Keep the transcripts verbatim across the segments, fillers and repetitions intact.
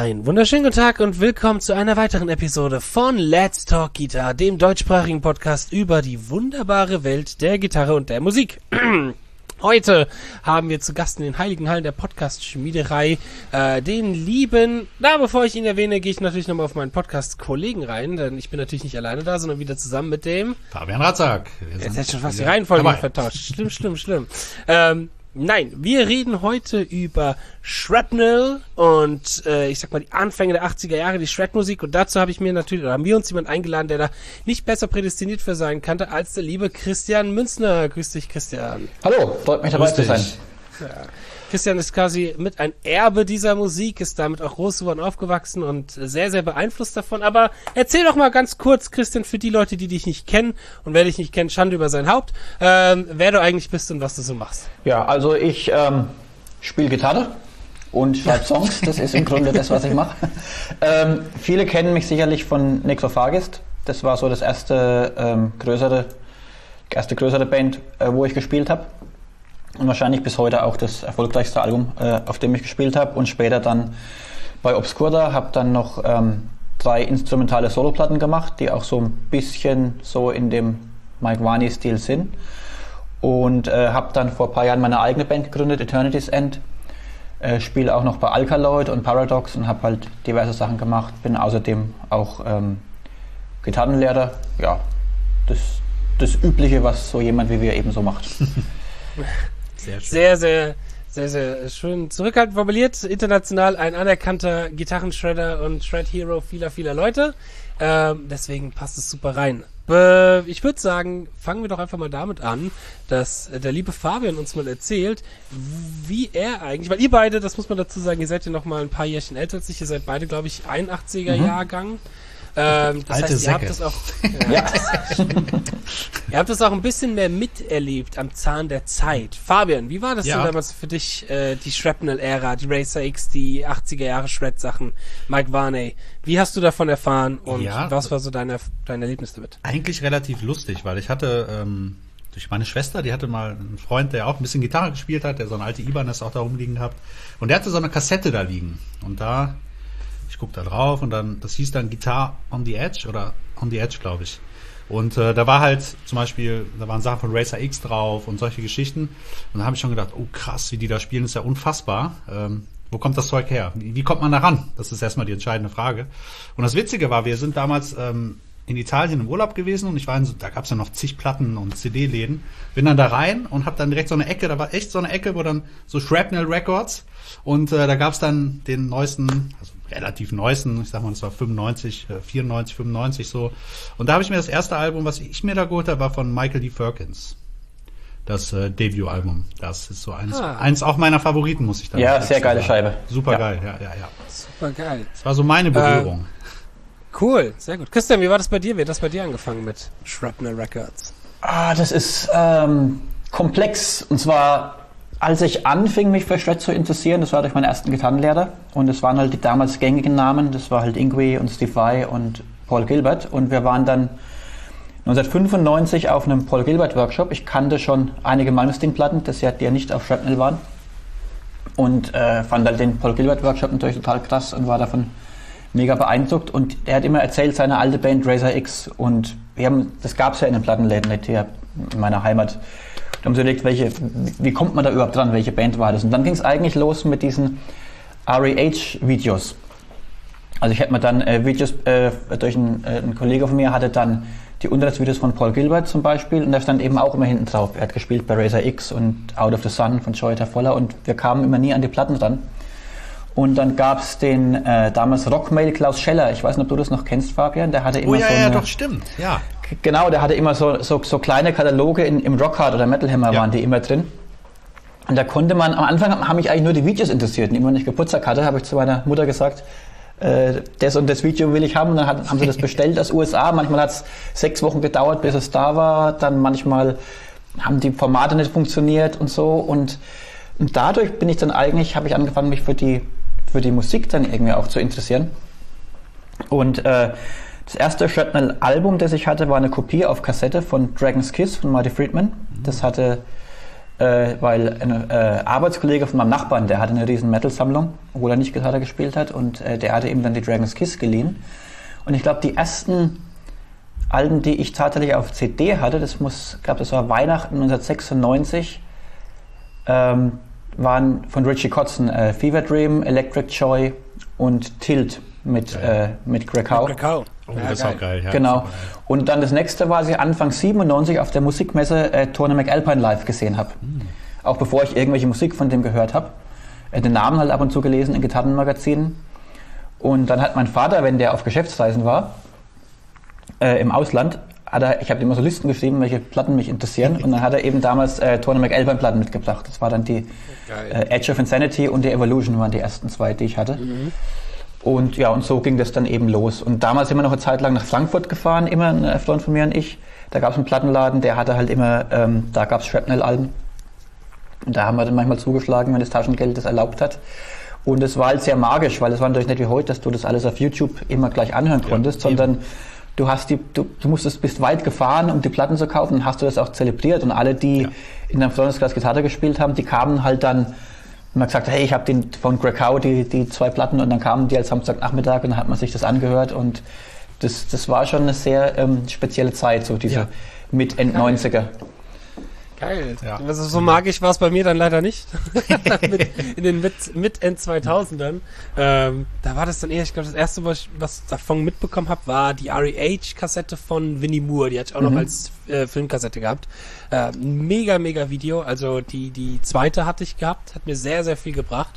Einen wunderschönen guten Tag und willkommen zu einer weiteren Episode von Let's Talk Guitar, dem deutschsprachigen Podcast über die wunderbare Welt der Gitarre und der Musik. Heute haben wir zu Gast in den heiligen Hallen der Podcast-Schmiederei äh, den lieben, na, bevor ich ihn erwähne, gehe ich natürlich nochmal auf meinen Podcast-Kollegen rein, denn ich bin natürlich nicht alleine da, sondern wieder zusammen mit dem Fabian Ratzak. Jetzt hätte schon fast die Reihenfolge dabei vertauscht. Schlimm, schlimm, schlimm. Ähm, Nein, wir reden heute über Shrapnel und äh, ich sag mal die Anfänge der achtziger Jahre, die Shred-Musik, und dazu habe ich mir natürlich, oder haben wir uns jemanden eingeladen, der da nicht besser prädestiniert für sein kannte als der liebe Christian Münzner. Grüß dich, Christian. Hallo, freut mich dabei zu sein. Ja. Christian ist quasi mit ein Erbe dieser Musik, ist damit auch groß geworden, aufgewachsen und sehr, sehr beeinflusst davon. Aber erzähl doch mal ganz kurz, Christian, für die Leute, die dich nicht kennen, und wer dich nicht kennt, Schande über sein Haupt, ähm, wer du eigentlich bist und was du so machst. Ja, also ich ähm, spiele Gitarre und schreibe Songs, das ist im Grunde das, was ich mache. Ähm, viele kennen mich sicherlich von Nexophagist, das war so das erste ähm, größere, erste größere Band, äh, wo ich gespielt habe. Und wahrscheinlich bis heute auch das erfolgreichste Album, äh, auf dem ich gespielt habe. Und später dann bei Obscura, habe dann noch ähm, drei instrumentale Soloplatten gemacht, die auch so ein bisschen so in dem Mike Varney-Stil sind. Und äh, habe dann vor ein paar Jahren meine eigene Band gegründet, Eternity's End. Äh, spiele auch noch bei Alkaloid und Paradox und habe halt diverse Sachen gemacht. Bin außerdem auch ähm, Gitarrenlehrer. Ja, das, das Übliche, was so jemand wie wir eben so macht. Sehr, schön. sehr, sehr, sehr, sehr schön zurückhaltend formuliert. International ein anerkannter Gitarrenshredder und Shred-Hero vieler, vieler Leute. Ähm, deswegen passt es super rein. Äh, ich würde sagen, fangen wir doch einfach mal damit an, dass der liebe Fabian uns mal erzählt, wie er eigentlich, weil ihr beide, das muss man dazu sagen, ihr seid ja noch mal ein paar Jährchen älter als ich, ihr seid beide, glaube ich, einundachtziger mhm. Jahrgang. Ähm, das Alte heißt, ihr Säcke. habt das auch, ja, ja. ihr habt das auch ein bisschen mehr miterlebt am Zahn der Zeit. Fabian, wie war das ja. denn damals für dich, äh, die Shrapnel-Ära, die Racer X, die achtziger Jahre Shred-Sachen, Mike Varney? Wie hast du davon erfahren und ja, was war so dein, dein Erlebnis damit? Eigentlich relativ lustig, weil ich hatte ähm, durch meine Schwester, die hatte mal einen Freund, der auch ein bisschen Gitarre gespielt hat, der so eine alte Ibanez auch da rumliegen hat, und der hatte so eine Kassette da liegen, und da ich guck da drauf und dann, das hieß dann Guitar on the Edge oder On the Edge, glaube ich. Und äh, da war halt zum Beispiel, da waren Sachen von Racer X drauf und solche Geschichten. Und da habe ich schon gedacht, oh krass, wie die da spielen, ist ja unfassbar. Ähm, wo kommt das Zeug her? Wie, wie kommt man da ran? Das ist erstmal die entscheidende Frage. Und das Witzige war, wir sind damals ähm, in Italien im Urlaub gewesen und ich war in so, da gab's ja noch zig Platten und C D-Läden. Bin dann da rein und habe dann direkt so eine Ecke, da war echt so eine Ecke, wo dann so Shrapnel Records, und äh, da gab's dann den neuesten, also relativ neuesten, ich sag mal, das war fünfundneunzig, vierundneunzig, fünfundneunzig so. Und da habe ich mir das erste Album, was ich mir da geholt habe, war von Michael D. Firkins. Das äh, Debütalbum. Das ist so eins, ah. eins auch meiner Favoriten, muss ich dann sagen. Ja, sehr geile sagen. Scheibe. Super ja. geil, ja, ja, ja. Super geil. Das war so meine Berührung. Äh, cool, sehr gut. Christian, wie war das bei dir? Wie hat das bei dir angefangen mit Shrapnel Records? Ah, das ist ähm, komplex. Und zwar, als ich anfing, mich für Shred zu interessieren, das war durch meinen ersten Gitarrenlehrer. Und es waren halt die damals gängigen Namen. Das war halt Yngwie und Steve Vai und Paul Gilbert. Und wir waren dann neunzehnhundertfünfundneunzig auf einem Paul Gilbert Workshop. Ich kannte schon einige Malmsteen-Platten, das ja, die ja nicht auf Shrapnel waren. Und äh, fand halt den Paul Gilbert Workshop natürlich total krass und war davon mega beeindruckt. Und er hat immer erzählt, seine alte Band Racer X. Und wir haben, das gab es ja in den Plattenläden nicht hier in meiner Heimat. Da haben sie überlegt, welche, wie kommt man da überhaupt dran, welche Band war das? Und dann ging es eigentlich los mit diesen R E H-Videos. Also ich hätte mir dann äh, Videos, äh, durch einen, äh, ein Kollege von mir hatte dann die Unterrichtsvideos von Paul Gilbert zum Beispiel, und da stand eben auch immer hinten drauf. Er hat gespielt bei Racer X und Out of the Sun von Joey Tafolla, und wir kamen immer nie an die Platten ran. Und dann gab es den äh, damals Rockmail Klaus Scheller, ich weiß nicht, ob du das noch kennst, Fabian, der hatte immer oh, ja, so eine, ja, doch, stimmt, ja. Genau, der hatte immer so, so, so kleine Kataloge in, im Rockhard oder Metal Hammer, ja. Waren die immer drin. Und da konnte man, am Anfang haben mich eigentlich nur die Videos interessiert. Und immer, wenn ich Geburtstag hatte, habe ich zu meiner Mutter gesagt, äh, das und das Video will ich haben. Und dann hat, haben sie das bestellt aus U S A. Manchmal hat es sechs Wochen gedauert, bis es da war. Dann manchmal haben die Formate nicht funktioniert und so. Und, und dadurch bin ich dann eigentlich, habe ich angefangen, mich für die, für die Musik dann irgendwie auch zu interessieren. Und äh, das erste Shrapnel-Album, das ich hatte, war eine Kopie auf Kassette von Dragon's Kiss von Marty Friedman. Das hatte äh, weil ein äh, Arbeitskollege von meinem Nachbarn, der hatte eine riesen Metal-Sammlung, obwohl er nicht Gitarre gespielt hat, und äh, der hatte ihm dann die Dragon's Kiss geliehen. Und ich glaube, die ersten Alben, die ich tatsächlich auf C D hatte, das muss, ich glaube, das war Weihnachten neunzehnhundertsechsundneunzig, ähm, waren von Richie Kotzen äh, Fever Dream, Electric Joy und Tilt mit, ja. äh, mit Greg Howe. Greg Howe. Oh, ja, das ist auch geil. Ja, genau. Und dann das nächste war, als ich Anfang siebenundneunzig auf der Musikmesse äh, Tony McAlpine live gesehen habe. Mhm. Auch bevor ich irgendwelche Musik von dem gehört habe. Äh, den Namen halt ab und zu gelesen in Gitarrenmagazinen. Und dann hat mein Vater, wenn der auf Geschäftsreisen war, äh, im Ausland, hat er, ich habe immer so Listen geschrieben, welche Platten mich interessieren. Und dann hat er eben damals äh, Tony McAlpine Platten mitgebracht. Das war dann die äh, Edge of Insanity und die Evolution waren die ersten zwei, die ich hatte. Mhm. Und ja, und so ging das dann eben los. Und damals sind wir noch eine Zeit lang nach Frankfurt gefahren, immer ein Freund von mir und ich. Da gab es einen Plattenladen, der hatte halt immer, ähm, da gab es Shrapnel-Alben. Und da haben wir dann manchmal zugeschlagen, wenn das Taschengeld das erlaubt hat. Und es war halt sehr magisch, weil es war natürlich nicht wie heute, dass du das alles auf YouTube immer gleich anhören konntest, ja, sondern du hast die, du, du musstest, bist weit gefahren, um die Platten zu kaufen, und hast du das auch zelebriert. Und alle, die ja. in deinem Freundeskreis Gitarre gespielt haben, die kamen halt dann, und man gesagt, hey, ich habe den von Greg Howe die, die zwei Platten, und dann kamen die als Samstagnachmittag und dann hat man sich das angehört, und das, das war schon eine sehr ähm, spezielle Zeit, so diese ja. Mit-End-neunziger. Geil. Ja. Also so magisch war es bei mir dann leider nicht. mit, in den Mit-End zweitausendern. Ähm, da war das dann eher, ich glaube, das erste, was ich was davon mitbekommen habe, war die R E H-Kassette von Vinnie Moore. Die hatte ich auch mhm. noch als äh, Filmkassette gehabt. Äh, mega, mega Video. Also die, die zweite hatte ich gehabt. Hat mir sehr, sehr viel gebracht.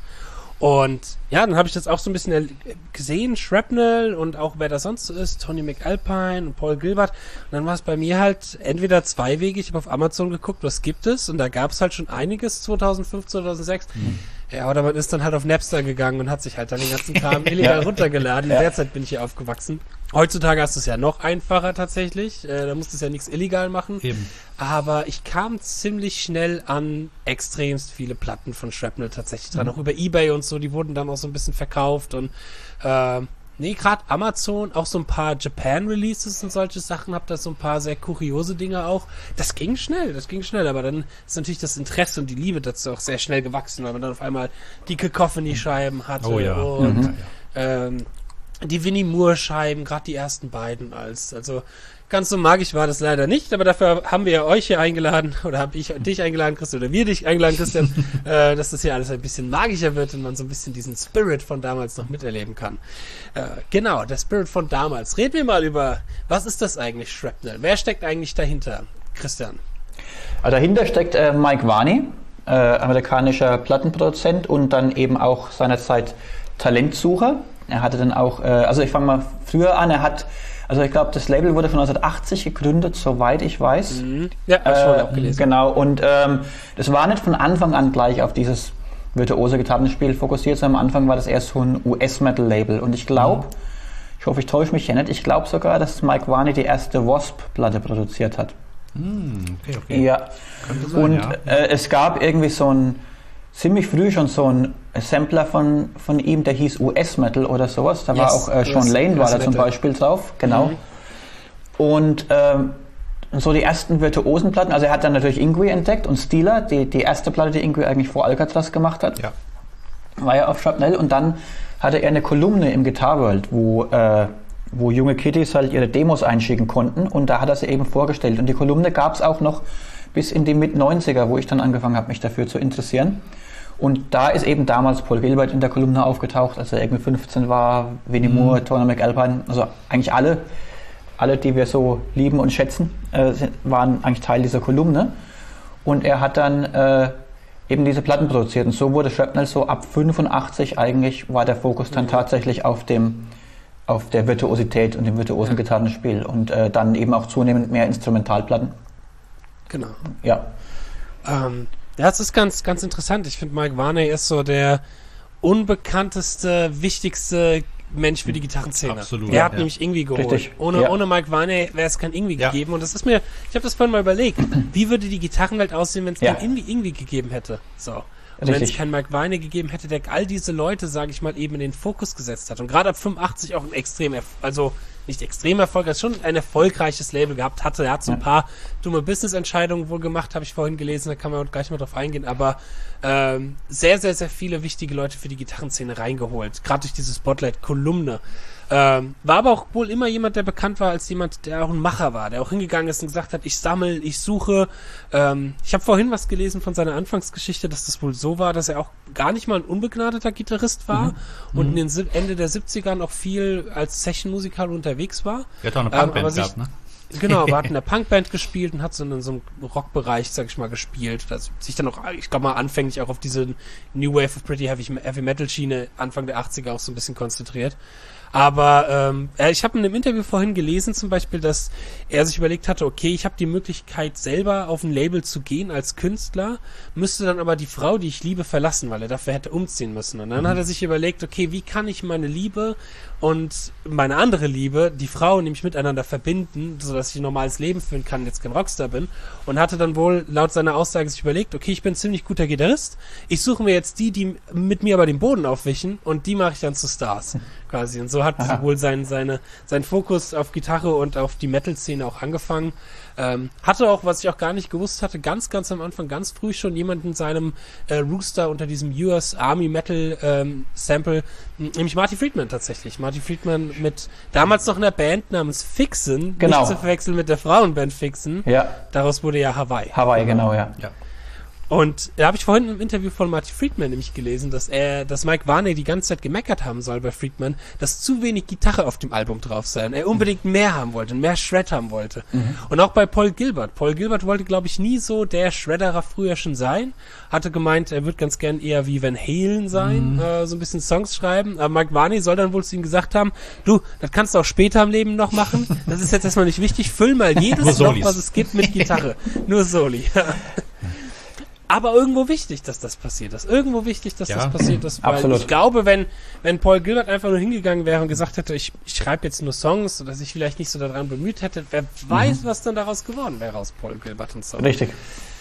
Und ja, dann habe ich das auch so ein bisschen gesehen, Shrapnel und auch wer das sonst so ist, Tony McAlpine und Paul Gilbert. Und dann war es bei mir halt entweder zweiwegig, ich habe auf Amazon geguckt, was gibt es, und da gab es halt schon einiges zweitausendfünf, zweitausendsechs. Mhm. Ja, oder man ist dann halt auf Napster gegangen und hat sich halt dann den ganzen Kram illegal ja. runtergeladen. In ja. der Zeit bin ich hier aufgewachsen. Heutzutage hast du es ja noch einfacher tatsächlich. Äh, da musst du es ja nichts illegal machen. Eben. Aber ich kam ziemlich schnell an extremst viele Platten von Shrapnel tatsächlich dran. Mhm. Auch über eBay und so, die wurden dann auch so ein bisschen verkauft. Und äh, nee, gerade Amazon, auch so ein paar Japan-Releases und solche Sachen, hab da so ein paar sehr kuriose Dinge auch. Das ging schnell, das ging schnell, aber dann ist natürlich das Interesse und die Liebe dazu auch sehr schnell gewachsen, weil man dann auf einmal die Cacophony-Scheiben hatte oh ja. und mhm. ähm, die Vinnie Moore-Scheiben, gerade die ersten beiden als, also ganz so magisch war das leider nicht, aber dafür haben wir ja euch hier eingeladen, oder habe ich dich eingeladen, Christian, oder wir dich eingeladen, Christian, äh, dass das hier alles ein bisschen magischer wird und man so ein bisschen diesen Spirit von damals noch miterleben kann. Äh, genau, der Spirit von damals. Reden wir mal über, was ist das eigentlich, Shrapnel? Wer steckt eigentlich dahinter, Christian? Dahinter steckt äh, Mike Varney, äh, amerikanischer Plattenproduzent und dann eben auch seinerzeit Talentsucher. Er hatte dann auch, äh, also ich fange mal früher an, er hat, also ich glaube, das Label wurde von neunzehnhundertachtzig gegründet, soweit ich weiß. Mhm. Ja, hab ich schon auch gelesen. Genau, und ähm, das war nicht von Anfang an gleich auf dieses virtuose Gitarrenspiel fokussiert, sondern am Anfang war das erst so ein U S-Metal-Label. Und ich glaube, mhm. ich hoffe, ich täusche mich hier nicht, ich glaube sogar, dass Mike Varney die erste Wasp-Platte produziert hat. Mhm, okay, okay. Ja, sein, und ja. Äh, es gab irgendwie so ein, ziemlich früh schon so ein Sampler von, von ihm, der hieß U S-Metal oder sowas. Da yes, war auch äh, Sean Lane war da zum Beispiel drauf, genau. Mhm. Und ähm, so die ersten virtuosen Platten, also er hat dann natürlich Yngwie entdeckt und Steeler, die, die erste Platte, die Yngwie eigentlich vor Alcatraz gemacht hat, ja. war ja auf Shrapnel, und dann hatte er eine Kolumne im Guitar World, wo, äh, wo junge Kiddies halt ihre Demos einschicken konnten, und da hat er sie eben vorgestellt. Und die Kolumne gab es auch noch bis in die Mit-neunziger, wo ich dann angefangen habe, mich dafür zu interessieren. Und da ist eben damals Paul Gilbert in der Kolumne aufgetaucht, als er irgendwie fünfzehn war, Vinnie Moore, mhm. Tony McAlpine, also eigentlich alle, alle, die wir so lieben und schätzen, äh, waren eigentlich Teil dieser Kolumne. Und er hat dann äh, eben diese Platten produziert. Und so wurde Shrapnel so ab fünfundachtzig eigentlich, war der Fokus dann tatsächlich auf dem, auf der Virtuosität und dem virtuosen ja. Gitarrenspiel. Und äh, dann eben auch zunehmend mehr Instrumentalplatten. Genau. Ja. Ähm, ja, das ist ganz, ganz interessant. Ich finde, Mike Varney ist so der unbekannteste, wichtigste Mensch für die Gitarrenszene. Absolut. Er hat ja. nämlich Yngwie geholt. Richtig. Ohne, ja. ohne Mike Varney wäre es kein Yngwie ja. gegeben. Und das ist mir, ich habe das vorhin mal überlegt, wie würde die Gitarrenwelt aussehen, wenn es ja. kein Yngwie, Yngwie gegeben hätte? So. Und wenn es keinen Mike Varney gegeben hätte, der all diese Leute, sage ich mal, eben in den Fokus gesetzt hat. Und gerade ab fünfundachtzig auch ein extrem, also nicht extrem erfolgreich, schon ein erfolgreiches Label gehabt hatte. Er hat so ein ja. paar dumme Business-Entscheidungen wohl gemacht, habe ich vorhin gelesen, da kann man gleich mal drauf eingehen, aber ähm, sehr, sehr, sehr viele wichtige Leute für die Gitarrenszene reingeholt, gerade durch diese Spotlight-Kolumne. Ähm, war aber auch wohl immer jemand, der bekannt war als jemand, der auch ein Macher war, der auch hingegangen ist und gesagt hat, ich sammle, ich suche. Ähm, ich habe vorhin was gelesen von seiner Anfangsgeschichte, dass das wohl so war, dass er auch gar nicht mal ein unbegnadeter Gitarrist war mhm. und in den Si- Ende der siebzigern auch viel als Session-Musiker unterwegs war. Er hat auch eine Punkband ähm, gehabt, ne? Genau, aber hat in der Punkband gespielt und hat so in so einem Rockbereich, sag ich mal, gespielt. Also sich dann auch, ich glaube mal, anfänglich auch auf diese New Wave of Pretty Heavy, Heavy Metal Schiene Anfang der achtziger auch so ein bisschen konzentriert. Aber ähm, ich habe in einem Interview vorhin gelesen zum Beispiel, dass er sich überlegt hatte, okay, ich habe die Möglichkeit selber auf ein Label zu gehen als Künstler, müsste dann aber die Frau, die ich liebe, verlassen, weil er dafür hätte umziehen müssen. Und dann mhm. hat er sich überlegt, okay, wie kann ich meine Liebe und meine andere Liebe, die Frau, nämlich miteinander verbinden, sodass ich ein normales Leben führen kann, jetzt kein Rockstar bin. Und hatte dann wohl laut seiner Aussage sich überlegt, okay, ich bin ein ziemlich guter Gitarrist, ich suche mir jetzt die, die mit mir aber den Boden aufwischen und die mache ich dann zu Stars, quasi. Und so hat Aha. wohl sein, seine, sein Fokus auf Gitarre und auf die Metal-Szene auch angefangen. Ähm, hatte auch, was ich auch gar nicht gewusst hatte, ganz, ganz am Anfang, ganz früh schon jemanden in seinem äh, Rooster unter diesem U S Army Metal ähm, Sample, nämlich Marty Friedman tatsächlich. Marty Friedman mit damals noch einer Band namens Fixin, genau. nicht zu verwechseln mit der Frauenband Fixin. Ja. Daraus wurde ja Hawaii. Hawaii, genau, ja. ja. Und da habe ich vorhin im Interview von Marty Friedman nämlich gelesen, dass er, dass Mike Varney die ganze Zeit gemeckert haben soll bei Friedman, dass zu wenig Gitarre auf dem Album drauf sei und er unbedingt mehr haben wollte, mehr Shred haben wollte. Mhm. Und auch bei Paul Gilbert. Paul Gilbert wollte, glaube ich, nie so der Shredderer früher schon sein. Hatte gemeint, er würde ganz gern eher wie Van Halen sein, mhm. äh, so ein bisschen Songs schreiben. Aber Mike Varney soll dann wohl zu ihm gesagt haben, du, das kannst du auch später im Leben noch machen. Das ist jetzt erstmal nicht wichtig. Füll mal jedes Loch, was es gibt, mit Gitarre. Nur Soli. Aber irgendwo wichtig, dass das passiert ist. Irgendwo wichtig, dass ja, das passiert ist. Weil absolut. Ich glaube, wenn wenn Paul Gilbert einfach nur hingegangen wäre und gesagt hätte, ich, ich schreibe jetzt nur Songs oder sich vielleicht nicht so daran bemüht hätte, wer weiß, mhm. was dann daraus geworden wäre aus Paul Gilbert und Songs. Richtig.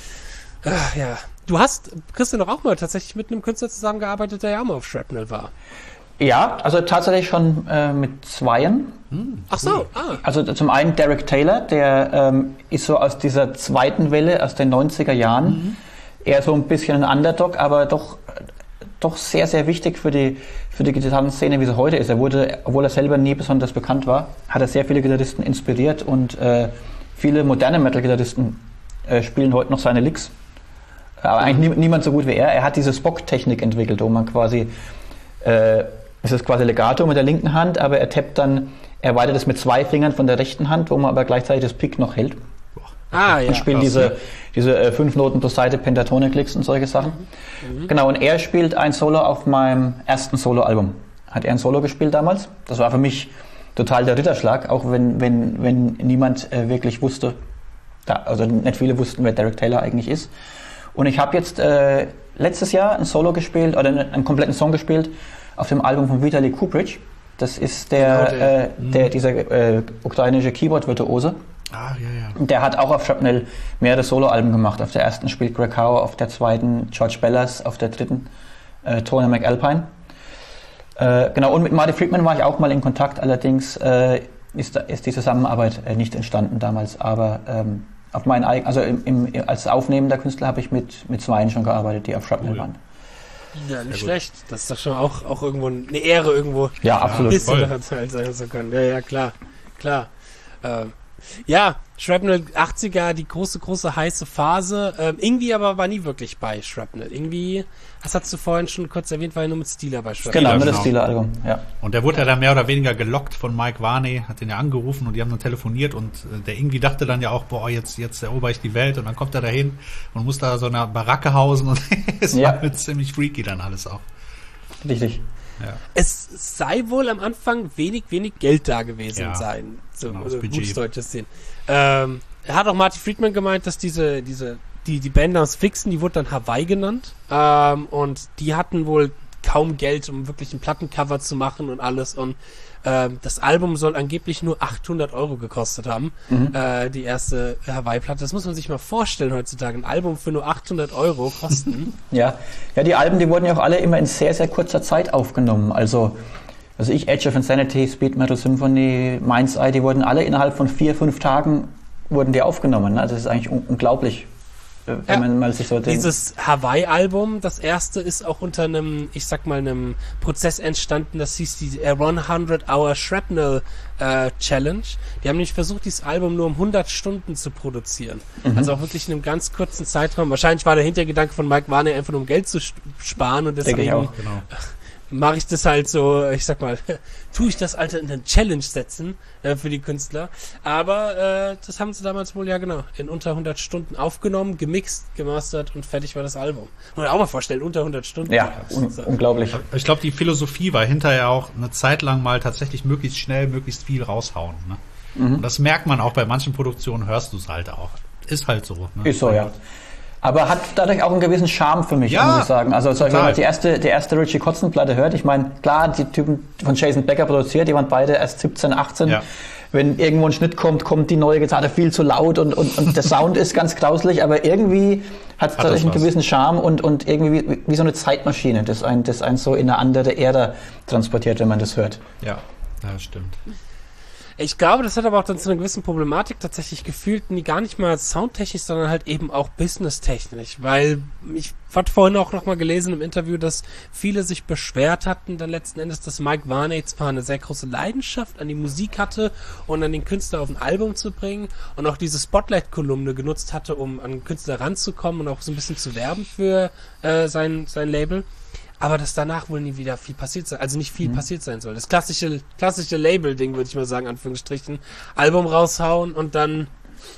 Ach, ja. Du hast, Christian, doch auch mal tatsächlich mit einem Künstler zusammengearbeitet, der ja auch mal auf Shrapnel war. Ja, also tatsächlich schon äh, mit zweien. Hm, Ach so, ah. Also zum einen Derek Taylor, der ähm, ist so aus dieser zweiten Welle, aus den neunziger Jahren, mhm. eher so ein bisschen ein Underdog, aber doch, doch sehr, sehr wichtig für die, für die Gitarrenszene, wie sie heute ist. Er wurde, obwohl er selber nie besonders bekannt war, hat er sehr viele Gitarristen inspiriert und äh, viele moderne Metal-Gitarristen äh, spielen heute noch seine Licks. Aber eigentlich nie, niemand so gut wie er. Er hat diese Spock-Technik entwickelt, wo man quasi, äh, es ist quasi Legato mit der linken Hand, aber er tappt dann, er weitet es mit zwei Fingern von der rechten Hand, wo man aber gleichzeitig das Pick noch hält. Ah, ja. Und spielt diese, diese äh, fünf Noten pro Seite, Pentatonic-Licks und solche Sachen. Mhm. Mhm. Genau, und er spielt ein Solo auf meinem ersten Solo-Album. Hat er ein Solo gespielt damals. Das war für mich total der Ritterschlag, auch wenn, wenn, wenn niemand äh, wirklich wusste, da, also nicht viele wussten, wer Derek Taylor eigentlich ist. Und ich habe jetzt äh, letztes Jahr ein Solo gespielt, oder einen, einen kompletten Song gespielt, auf dem Album von Vitaly Kuprich. Das ist der, genau der, äh, der dieser äh, ukrainische Keyboard-Virtuose. Ah, ja, ja. Der hat auch auf Shrapnel mehrere Soloalben gemacht. Auf der ersten spielt Greg Howe, auf der zweiten George Bellas, auf der dritten äh, Tony McAlpine. Äh, genau, und mit Marty Friedman war ich auch mal in Kontakt, allerdings äh, ist, ist die Zusammenarbeit äh, nicht entstanden damals, aber ähm, auf meinen eigenen, also im, im, als aufnehmender Künstler habe ich mit, mit zweien schon gearbeitet, die auf Shrapnel cool. waren. Ja, nicht schlecht. Das ist doch schon auch, auch irgendwo eine Ehre, irgendwo ja, absolut. ein bisschen daran teilhaben zu können. Ja, ja, klar, klar. Ähm, Ja, Shrapnel achtziger, die große, große heiße Phase. Ähm, irgendwie aber war nie wirklich bei Shrapnel. Irgendwie, das hast du vorhin schon kurz erwähnt, war ja nur mit Steeler bei Shrapnel. Genau, nur das Steeler-Album, ja. Und der wurde ja dann mehr oder weniger gelockt von Mike Varney, hat den ja angerufen und die haben dann telefoniert und äh, der irgendwie dachte dann ja auch, boah, jetzt, jetzt erober ich die Welt und dann kommt er dahin und muss da so eine Baracke hausen und es ja. war mit ziemlich freaky dann alles auch. Richtig. Ja. Es sei wohl am Anfang wenig, wenig Geld da gewesen ja, sein. So, genau, oder gutes deutsches sehen. Ähm, er hat auch Marty Friedman gemeint, dass diese, diese, die, die Band aus Fixen, die wurde dann Hawaii genannt. Ähm, und die hatten wohl kaum Geld, um wirklich ein Plattencover zu machen und alles. Und ähm, das Album soll angeblich nur achthundert Euro gekostet haben. Mhm. Äh, die erste Hawaii-Platte. Das muss man sich mal vorstellen heutzutage. Ein Album für nur achthundert Euro kosten. ja. ja, die Alben, die wurden ja auch alle immer in sehr, sehr kurzer Zeit aufgenommen. Also Also ich, Edge of Insanity, Speed Metal Symphony, Mind's Eye, die wurden alle innerhalb von vier, fünf Tagen wurden die aufgenommen. Ne? Das ist eigentlich un- unglaublich, wenn ja. man mal sich so denkt. Dieses Hawaii-Album, das erste, ist auch unter einem, ich sag mal, einem Prozess entstanden, das hieß die hundert Hour Shrapnel äh, Challenge. Die haben nämlich versucht, dieses Album nur um hundert Stunden zu produzieren. Mhm. Also auch wirklich in einem ganz kurzen Zeitraum. Wahrscheinlich war der Hintergedanke von Mike Varney einfach nur um Geld zu sparen und deswegen... Denke ich auch, genau. mache ich das halt so, ich sag mal, tue ich das Alter in eine Challenge setzen äh, für die Künstler. Aber äh, das haben sie damals wohl, ja genau, in unter hundert Stunden aufgenommen, gemixt, gemastert und fertig war das Album. Muss man auch mal vorstellen, unter hundert Stunden. Ja, un- unglaublich. Ich glaube, die Philosophie war hinterher auch eine Zeit lang mal tatsächlich möglichst schnell, möglichst viel raushauen. Ne? Mhm. Und das merkt man auch bei manchen Produktionen, hörst du es halt auch. Ist halt so. Ne? Ist so, ja. Aber hat dadurch auch einen gewissen Charme für mich, ja, muss ich sagen. Also zum Beispiel, wenn man die erste, die erste Richie Kotzen-Platte hört, ich meine, klar, die Typen von Jason Becker produziert, die waren beide erst siebzehn, achtzehn. Ja. Wenn irgendwo ein Schnitt kommt, kommt die neue Gitarre viel zu laut und, und, und der Sound ist ganz grauselig, aber irgendwie hat es dadurch einen gewissen Charme und, und irgendwie wie, wie so eine Zeitmaschine, das einen, das einen so in eine andere Ära transportiert, wenn man das hört. Ja, das stimmt. Ich glaube, das hat aber auch dann zu einer gewissen Problematik tatsächlich gefühlt, nie gar nicht mal soundtechnisch, sondern halt eben auch businesstechnisch, weil ich hatte vorhin auch nochmal gelesen im Interview, dass viele sich beschwert hatten dann letzten Endes, dass Mike Varney zwar eine sehr große Leidenschaft an die Musik hatte und an den Künstler auf ein Album zu bringen und auch diese Spotlight-Kolumne genutzt hatte, um an den Künstler ranzukommen und auch so ein bisschen zu werben für äh, sein, sein Label. Aber dass danach wohl nie wieder viel passiert sein, also nicht viel mhm. passiert sein soll. Das klassische, klassische Label-Ding, würde ich mal sagen, Anführungsstrichen. Album raushauen und dann,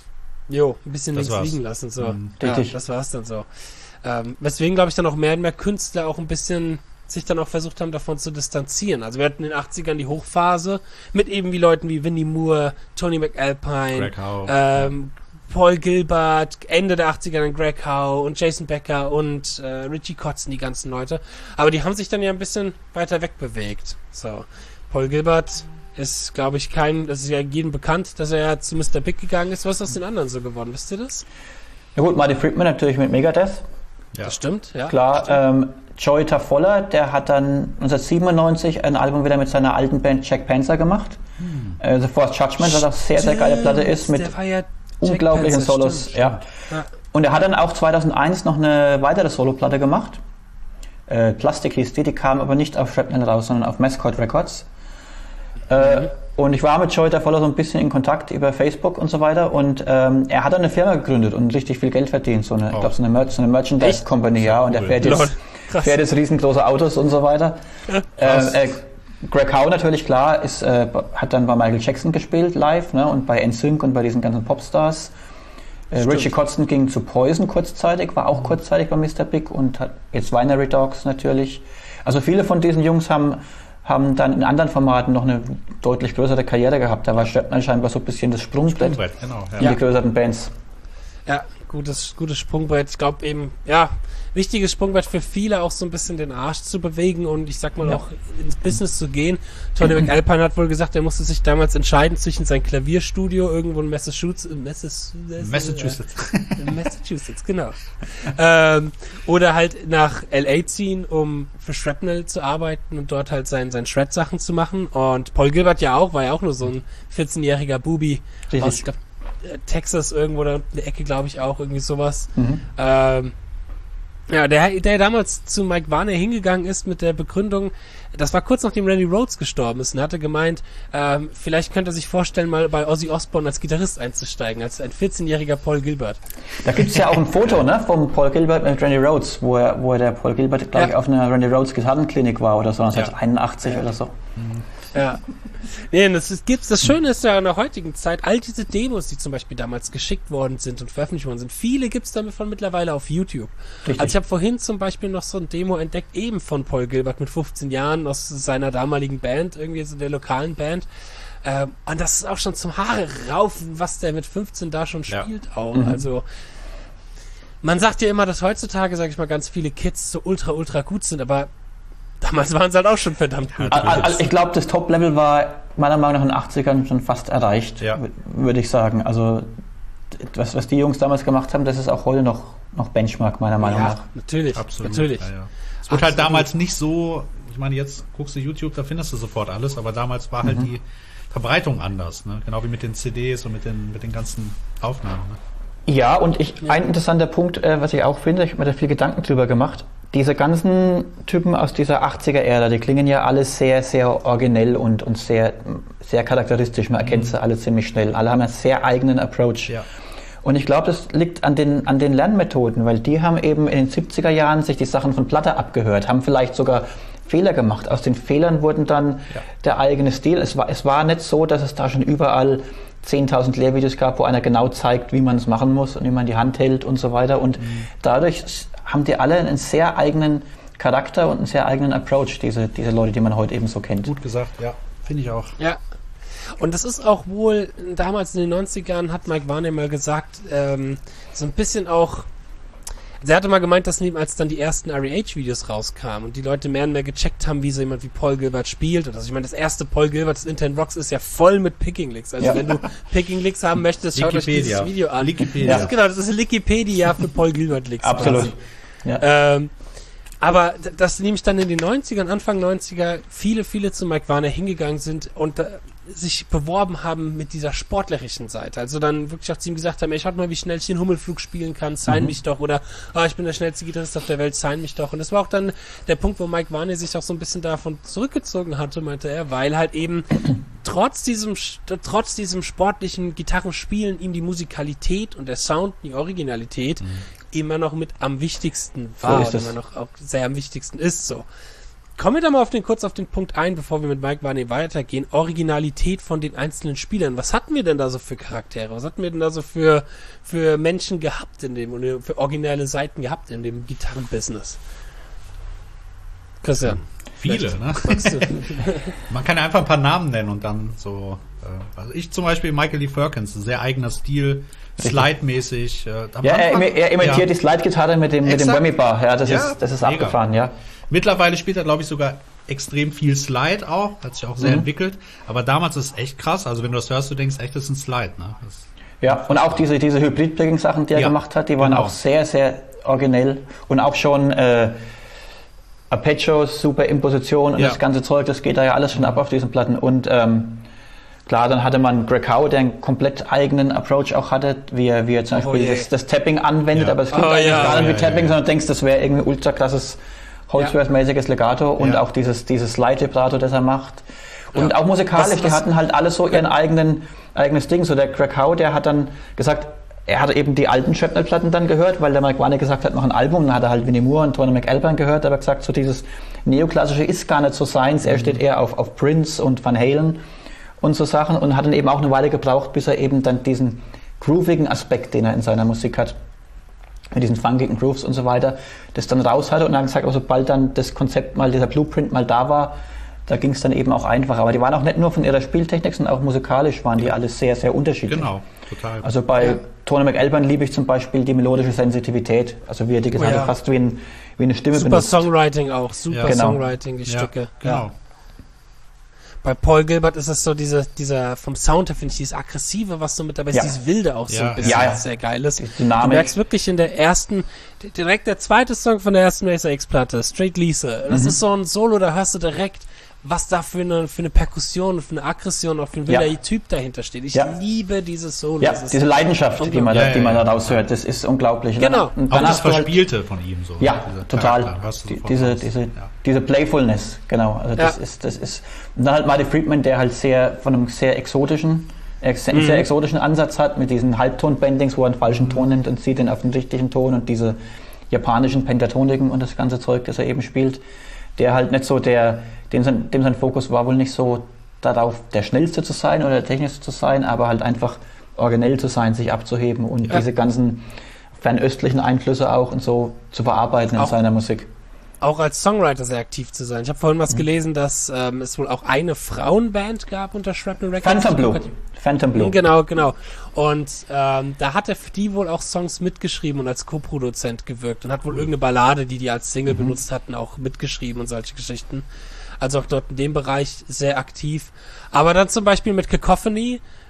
jo, ein bisschen das links war's. liegen lassen, so. Mhm. Ja, das war's dann so. Ähm, weswegen, glaube ich, dann auch mehr und mehr Künstler auch ein bisschen sich dann auch versucht haben, davon zu distanzieren. Also wir hatten in den achtzigern die Hochphase mit eben wie Leuten wie Vinnie Moore, Tony McAlpine, Greg Howe, ähm, Paul Gilbert, Ende der achtziger dann Greg Howe und Jason Becker und äh, Richie Kotzen, die ganzen Leute. Aber die haben sich dann ja ein bisschen weiter wegbewegt. So, Paul Gilbert ist, glaube ich, kein, das ist ja jedem bekannt, dass er ja zu Mister Big gegangen ist. Was ist aus den anderen so geworden? Wisst ihr das? Ja gut, Marty Friedman natürlich mit Megadeth. Ja. Das stimmt, ja. Klar, ähm, Joey Tafolla, der hat dann neunzehnhundertsiebenundneunzig ein Album wieder mit seiner alten Band Jack Panzer gemacht. Hm. Äh, The Fourth Judgment, was auch sehr, sehr geile Platte ist, mit der war ja unglaublichen Solos. Stimmt, ja. ja. Und er hat dann auch zweitausendeins noch eine weitere Soloplatte gemacht. Äh, Plastic hieß die, die kam aber nicht auf Shrapnel raus, sondern auf Mascot Records. Äh, mhm. Und ich war mit Joey Tafolla so ein bisschen in Kontakt über Facebook und so weiter. Und ähm, er hat dann eine Firma gegründet und richtig viel Geld verdient. So eine, oh. ich glaube, so eine, Mer- so eine Merchandise Echt? Company, ja. Und cool. er fährt jetzt, fährt jetzt riesengroße Autos und so weiter. äh, äh, Greg Howe natürlich, klar, ist, äh, hat dann bei Michael Jackson gespielt live, ne, und bei N Sync und bei diesen ganzen Popstars. Äh, Richie Kotzen ging zu Poison kurzzeitig, war auch mhm. kurzzeitig bei Mister Big und hat jetzt Winery Dogs natürlich. Also viele von diesen Jungs haben, haben dann in anderen Formaten noch eine deutlich größere Karriere gehabt. Da war Shrapnel scheinbar so ein bisschen das Sprungbrett, Sprungbrett genau, ja. in die größeren Bands. Ja, gutes, gutes Sprungbrett. Ich glaube eben, ja, wichtiges Sprungbrett für viele, auch so ein bisschen den Arsch zu bewegen und ich sag mal ja. auch ins Business zu gehen. Tony McAlpine hat wohl gesagt, er musste sich damals entscheiden zwischen sein Klavierstudio irgendwo in Massachusetts, Massachusetts, Massachusetts, äh, Massachusetts genau. ähm, oder halt nach L A ziehen, um für Shrapnel zu arbeiten und dort halt sein, sein Shred-Sachen zu machen. Und Paul Gilbert ja auch, war ja auch nur so ein vierzehnjähriger Bubi Richtig. aus, ich glaub, Texas irgendwo, da in der Ecke, glaube ich auch, irgendwie sowas. Mhm. Ähm, ja, der, der damals zu Mike Varney hingegangen ist mit der Begründung, das war kurz nachdem Randy Rhoads gestorben ist und er hatte gemeint, ähm, vielleicht könnte er sich vorstellen, mal bei Ozzy Osbourne als Gitarrist einzusteigen, als ein vierzehnjähriger Paul Gilbert. Da gibt's ja auch ein Foto, ne, vom Paul Gilbert mit Randy Rhoads, wo er, wo er der Paul Gilbert, glaube ja. ich, auf einer Randy Rhoads Gitarrenklinik war oder so, neunzehnhunderteinundachtzig ja. oder so. Mhm. Ja. Nee, das ist, gibt's, das Schöne ist ja in der heutigen Zeit, all diese Demos, die zum Beispiel damals geschickt worden sind und veröffentlicht worden sind, viele gibt's damit von mittlerweile auf YouTube. Richtig. Also ich habe vorhin zum Beispiel noch so ein Demo entdeckt, eben von Paul Gilbert mit fünfzehn Jahren aus seiner damaligen Band, irgendwie so der lokalen Band. Ähm, und das ist auch schon zum Haare raufen, was der mit fünfzehn da schon spielt ja. auch. Mhm. Also man sagt ja immer, dass heutzutage, sag ich mal, ganz viele Kids so ultra, ultra gut sind, aber damals waren sie halt auch schon verdammt gut. Also ich glaube, das Top-Level war meiner Meinung nach in den achtzigern schon fast erreicht, ja. w- würde ich sagen. Also was, was die Jungs damals gemacht haben, das ist auch heute noch, noch Benchmark, meiner Meinung ja, nach. Natürlich, Absolut. natürlich. Ja, ja. Es wurde halt damals nicht so, ich meine, jetzt guckst du YouTube, da findest du sofort alles, aber damals war halt mhm. die Verbreitung anders, ne? Genau wie mit den C Ds und mit den, mit den ganzen Aufnahmen. Ne? Ja, und ich, ein interessanter Punkt, äh, was ich auch finde, ich habe mir da viel Gedanken drüber gemacht, diese ganzen Typen aus dieser achtziger-Ära, die klingen ja alle sehr, sehr originell und, und sehr, sehr charakteristisch. Man erkennt sie alle ziemlich schnell. Alle haben einen sehr eigenen Approach. Ja. Und ich glaube, das liegt an den, an den Lernmethoden, weil die haben eben in den siebziger Jahren sich die Sachen von Platte abgehört, haben vielleicht sogar Fehler gemacht. Aus den Fehlern wurden dann ja. der eigene Stil. Es war, es war nicht so, dass es da schon überall zehntausend Lehrvideos gab, wo einer genau zeigt, wie man es machen muss und wie man die Hand hält und so weiter. Und mhm. dadurch haben die alle einen sehr eigenen Charakter und einen sehr eigenen Approach, diese, diese Leute, die man heute eben so kennt. Gut gesagt, ja, finde ich auch. Ja, und das ist auch wohl, damals in den neunzigern hat Mike Varney mal gesagt, ähm, so ein bisschen auch, also er hatte mal gemeint, dass als dann die ersten R E H-Videos rauskamen und die Leute mehr und mehr gecheckt haben, wie so jemand wie Paul Gilbert spielt. Und also ich meine, das erste Paul Gilbert, das Intent Rocks, ist ja voll mit Picking-Licks. Also ja. wenn du Picking-Licks haben möchtest, schaut euch dieses Video an. Wikipedia. Das ist, genau, das ist Wikipedia für Paul Gilbert-Licks. Absolut. Ja. Ähm, aber dass nämlich dann in den neunzigern, Anfang neunziger, viele, viele zu Mike Varney hingegangen sind und äh, sich beworben haben mit dieser sportlerischen Seite. Also dann wirklich auch zu ihm gesagt haben, ey, schaut mal, wie schnell ich den Hummelflug spielen kann, sign mhm. mich doch. Oder, oh, ich bin der schnellste Gitarrist auf der Welt, sign mich doch. Und das war auch dann der Punkt, wo Mike Varney sich auch so ein bisschen davon zurückgezogen hatte, meinte er, weil halt eben trotz diesem, trotz diesem sportlichen Gitarrenspielen ihm die Musikalität und der Sound, die Originalität mhm. immer noch mit am wichtigsten war so und immer noch auch sehr am wichtigsten ist, so. Kommen wir da mal auf den, kurz auf den Punkt ein, bevor wir mit Mike Varney weitergehen. Originalität von den einzelnen Spielern. Was hatten wir denn da so für Charaktere? Was hatten wir denn da so für, für Menschen gehabt in dem, oder für originelle Seiten gehabt in dem Gitarrenbusiness? Christian. Viele, ne? Man kann ja einfach ein paar Namen nennen und dann so, äh, also ich zum Beispiel Michael Lee Firkins, ein sehr eigener Stil, Slide-mäßig. Äh, ja, er, er imitiert ja. die Slide-Gitarre mit dem, mit dem Whammy-Bar. Ja, das ja, ist, das ist abgefahren, ja. Mittlerweile spielt er, glaube ich, sogar extrem viel Slide auch, hat sich auch sehr mhm. entwickelt. Aber damals ist es echt krass. Also wenn du das hörst, du denkst echt, das ist ein Slide. Ne? Das ja, und auch diese, diese Hybrid-Picking-Sachen, die er ja, gemacht hat, die waren genau. auch sehr, sehr originell. Und auch schon äh, Arpeggios, super Imposition und ja. das ganze Zeug, das geht da ja alles schon ab auf diesen Platten. Und ähm, klar, dann hatte man Greg Howe, der einen komplett eigenen Approach auch hatte, wie er, wie er zum Beispiel oh, das, das Tapping anwendet, ja. aber es klingt oh, eigentlich ja, gar nicht ja, wie Tapping, ja, ja. sondern denkst, das wäre irgendwie ultra krasses Holzworth-mäßiges Legato und ja. auch dieses, dieses Slide-Vibrato, das er macht. Und ja. auch musikalisch, was, was, die hatten halt alle so ihren eigenen, eigenes Ding. So der Greg Howe, der hat dann gesagt, er hatte eben die alten Shrapnel-Platten dann gehört, weil der Mike Varney gesagt hat, noch ein Album. Dann hat er halt Vinnie Moore und Tony McAlpine gehört, aber gesagt, so dieses Neoklassische ist gar nicht so seins. Er mhm. steht eher auf, auf Prince und Van Halen und so Sachen und hat dann eben auch eine Weile gebraucht, bis er eben dann diesen groovigen Aspekt, den er in seiner Musik hat, mit diesen funkigen Grooves und so weiter, das dann raus hatte und dann gesagt, aber sobald dann das Konzept mal, dieser Blueprint mal da war, da ging es dann eben auch einfacher. Aber die waren auch nicht nur von ihrer Spieltechnik, sondern auch musikalisch waren die ja. alles sehr, sehr unterschiedlich. Genau, total. Also bei ja. Tony McAlpine liebe ich zum Beispiel die melodische Sensitivität, also wie er die Gitarre oh ja. fast wie, ein, wie eine Stimme super benutzt. Super Songwriting auch, super ja. genau. Songwriting, die ja. Stücke. Genau. Ja. Bei Paul Gilbert ist es so diese, dieser, vom Sound her finde ich dieses Aggressive, was so mit dabei ist, ja. dieses Wilde auch so ja, ein bisschen, ja, ja. sehr geil ist. Dynamik. Du merkst wirklich in der ersten, direkt der zweite Song von der ersten Racer X-Platte, Straight Lisa, das mhm. ist so ein Solo, da hörst du direkt, was da für eine, für eine Perkussion, für eine Aggression, auch für ein wilder ja. Typ dahinter steht. Ich ja. liebe dieses Solo. Ja, diese Leidenschaft, die man, ja, da, ja, die man ja, da raushört, das ist unglaublich. Genau. Und auch das Verspielte halt, von ihm so. Ja, diese total. Die, diese, diese, ja. diese Playfulness, genau. Also das ja. ist, das ist, und dann halt Marty Friedman, der halt sehr, von einem sehr exotischen, ex, mhm. sehr exotischen Ansatz hat, mit diesen Halbton-Bendings, wo er einen falschen mhm. Ton nimmt und zieht den auf den richtigen Ton und diese japanischen Pentatoniken und das ganze Zeug, das er eben spielt, der halt nicht so der, dem sein, dem sein Fokus war wohl nicht so darauf, der Schnellste zu sein oder der Technischste zu sein, aber halt einfach originell zu sein, sich abzuheben und ja. diese ganzen fernöstlichen Einflüsse auch und so zu verarbeiten in auch, seiner Musik. Auch als Songwriter sehr aktiv zu sein. Ich habe vorhin was mhm. gelesen, dass ähm, es wohl auch eine Frauenband gab unter Shrapnel Records. Phantom Blue. Phantom Blue. Genau, genau. Und ähm, da hat er für die wohl auch Songs mitgeschrieben und als Co-Produzent gewirkt und hat wohl irgendeine Ballade, die die als Single mhm. benutzt hatten, auch mitgeschrieben und solche Geschichten. Also auch dort in dem Bereich sehr aktiv. Aber dann zum Beispiel mit Cacophony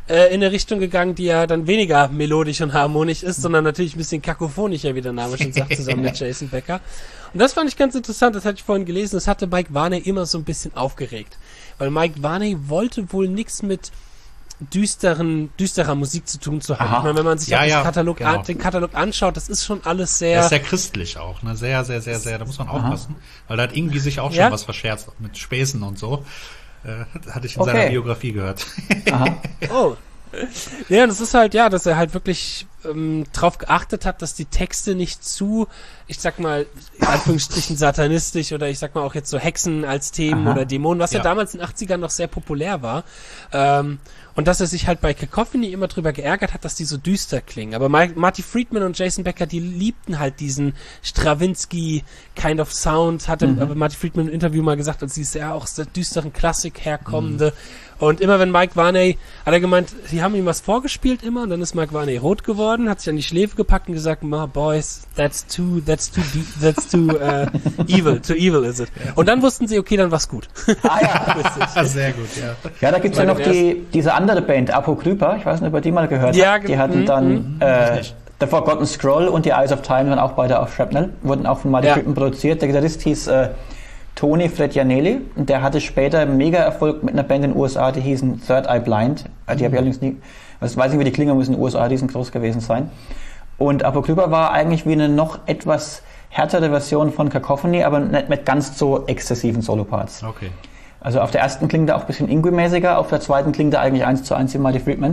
äh, in eine Richtung gegangen, die ja dann weniger melodisch und harmonisch ist, sondern natürlich ein bisschen kakophonischer, wie der Name schon sagt, zusammen mit Jason Becker. Und das fand ich ganz interessant, das hatte ich vorhin gelesen, das hatte Mike Varney immer so ein bisschen aufgeregt. Weil Mike Varney wollte wohl nichts mit düsteren, düsterer Musik zu tun zu haben. Aha. Ich meine, wenn man sich ja, ja, Katalog genau. an, den Katalog anschaut, das ist schon alles sehr... Das ist sehr christlich auch, ne? Sehr, sehr, sehr, sehr, da muss man aufpassen. Aha. Weil da hat irgendwie sich auch schon ja? was verscherzt mit Späßen und so. Äh, hatte ich in okay. seiner Biografie gehört. Aha. Oh. Ja, das ist halt, ja, dass er halt wirklich ähm, drauf geachtet hat, dass die Texte nicht zu, ich sag mal, in Anführungsstrichen satanistisch oder ich sag mal auch jetzt so Hexen als Themen Aha. oder Dämonen, was ja. ja damals in den achtzigern noch sehr populär war. Ähm, und dass er sich halt bei Cacophony immer drüber geärgert hat, dass die so düster klingen. Aber Marty Friedman und Jason Becker, die liebten halt diesen Stravinsky kind of Sound, hatte mhm. aber Marty Friedman im Interview mal gesagt, als sie sehr auch aus der düsteren Klassik herkommende. Mhm. Und immer wenn Mike Varney, hat er gemeint, sie haben ihm was vorgespielt immer, und dann ist Mike Varney rot geworden, hat sich an die Schläfe gepackt und gesagt, ma boys, that's too, that's too deep, that's too uh, evil, too evil is it. Ja. Und dann wussten sie, okay, dann war's gut. Ah ja, sehr gut, ja. Ja, da gibt's ja noch die, diese andere Band, Apokrypha, ich weiß nicht, ob ihr die mal gehört ja, habt. Die hatten dann mm, äh, The Forgotten Scroll und die Eyes of Time waren auch beide auf Shrapnel, wurden auch von Marty ja. Friedman produziert. Der Gitarrist hieß äh, Tony Fredianelli, und der hatte später mega Erfolg mit einer Band in den U S A, die hießen Third Eye Blind. Die mhm. habe ich allerdings nie, ich weiß nicht, wie die klingen, müssen in den U S A riesengroß gewesen sein. Und Apokrypha war eigentlich wie eine noch etwas härtere Version von Cacophony, aber nicht mit ganz so exzessiven Soloparts. Okay. Also auf der ersten klingt er auch ein bisschen Ingui-mäßiger, auf der zweiten klingt er eigentlich eins zu eins wie Marty Friedman,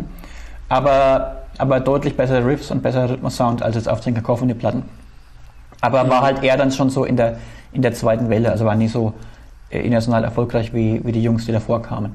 aber, aber deutlich bessere Riffs und besserer Rhythmus-Sound als jetzt auf den Cacophony-Platten. Aber mhm. war halt eher dann schon so in der in der zweiten Welle, also war nie so äh, international erfolgreich wie, wie die Jungs, die davor kamen.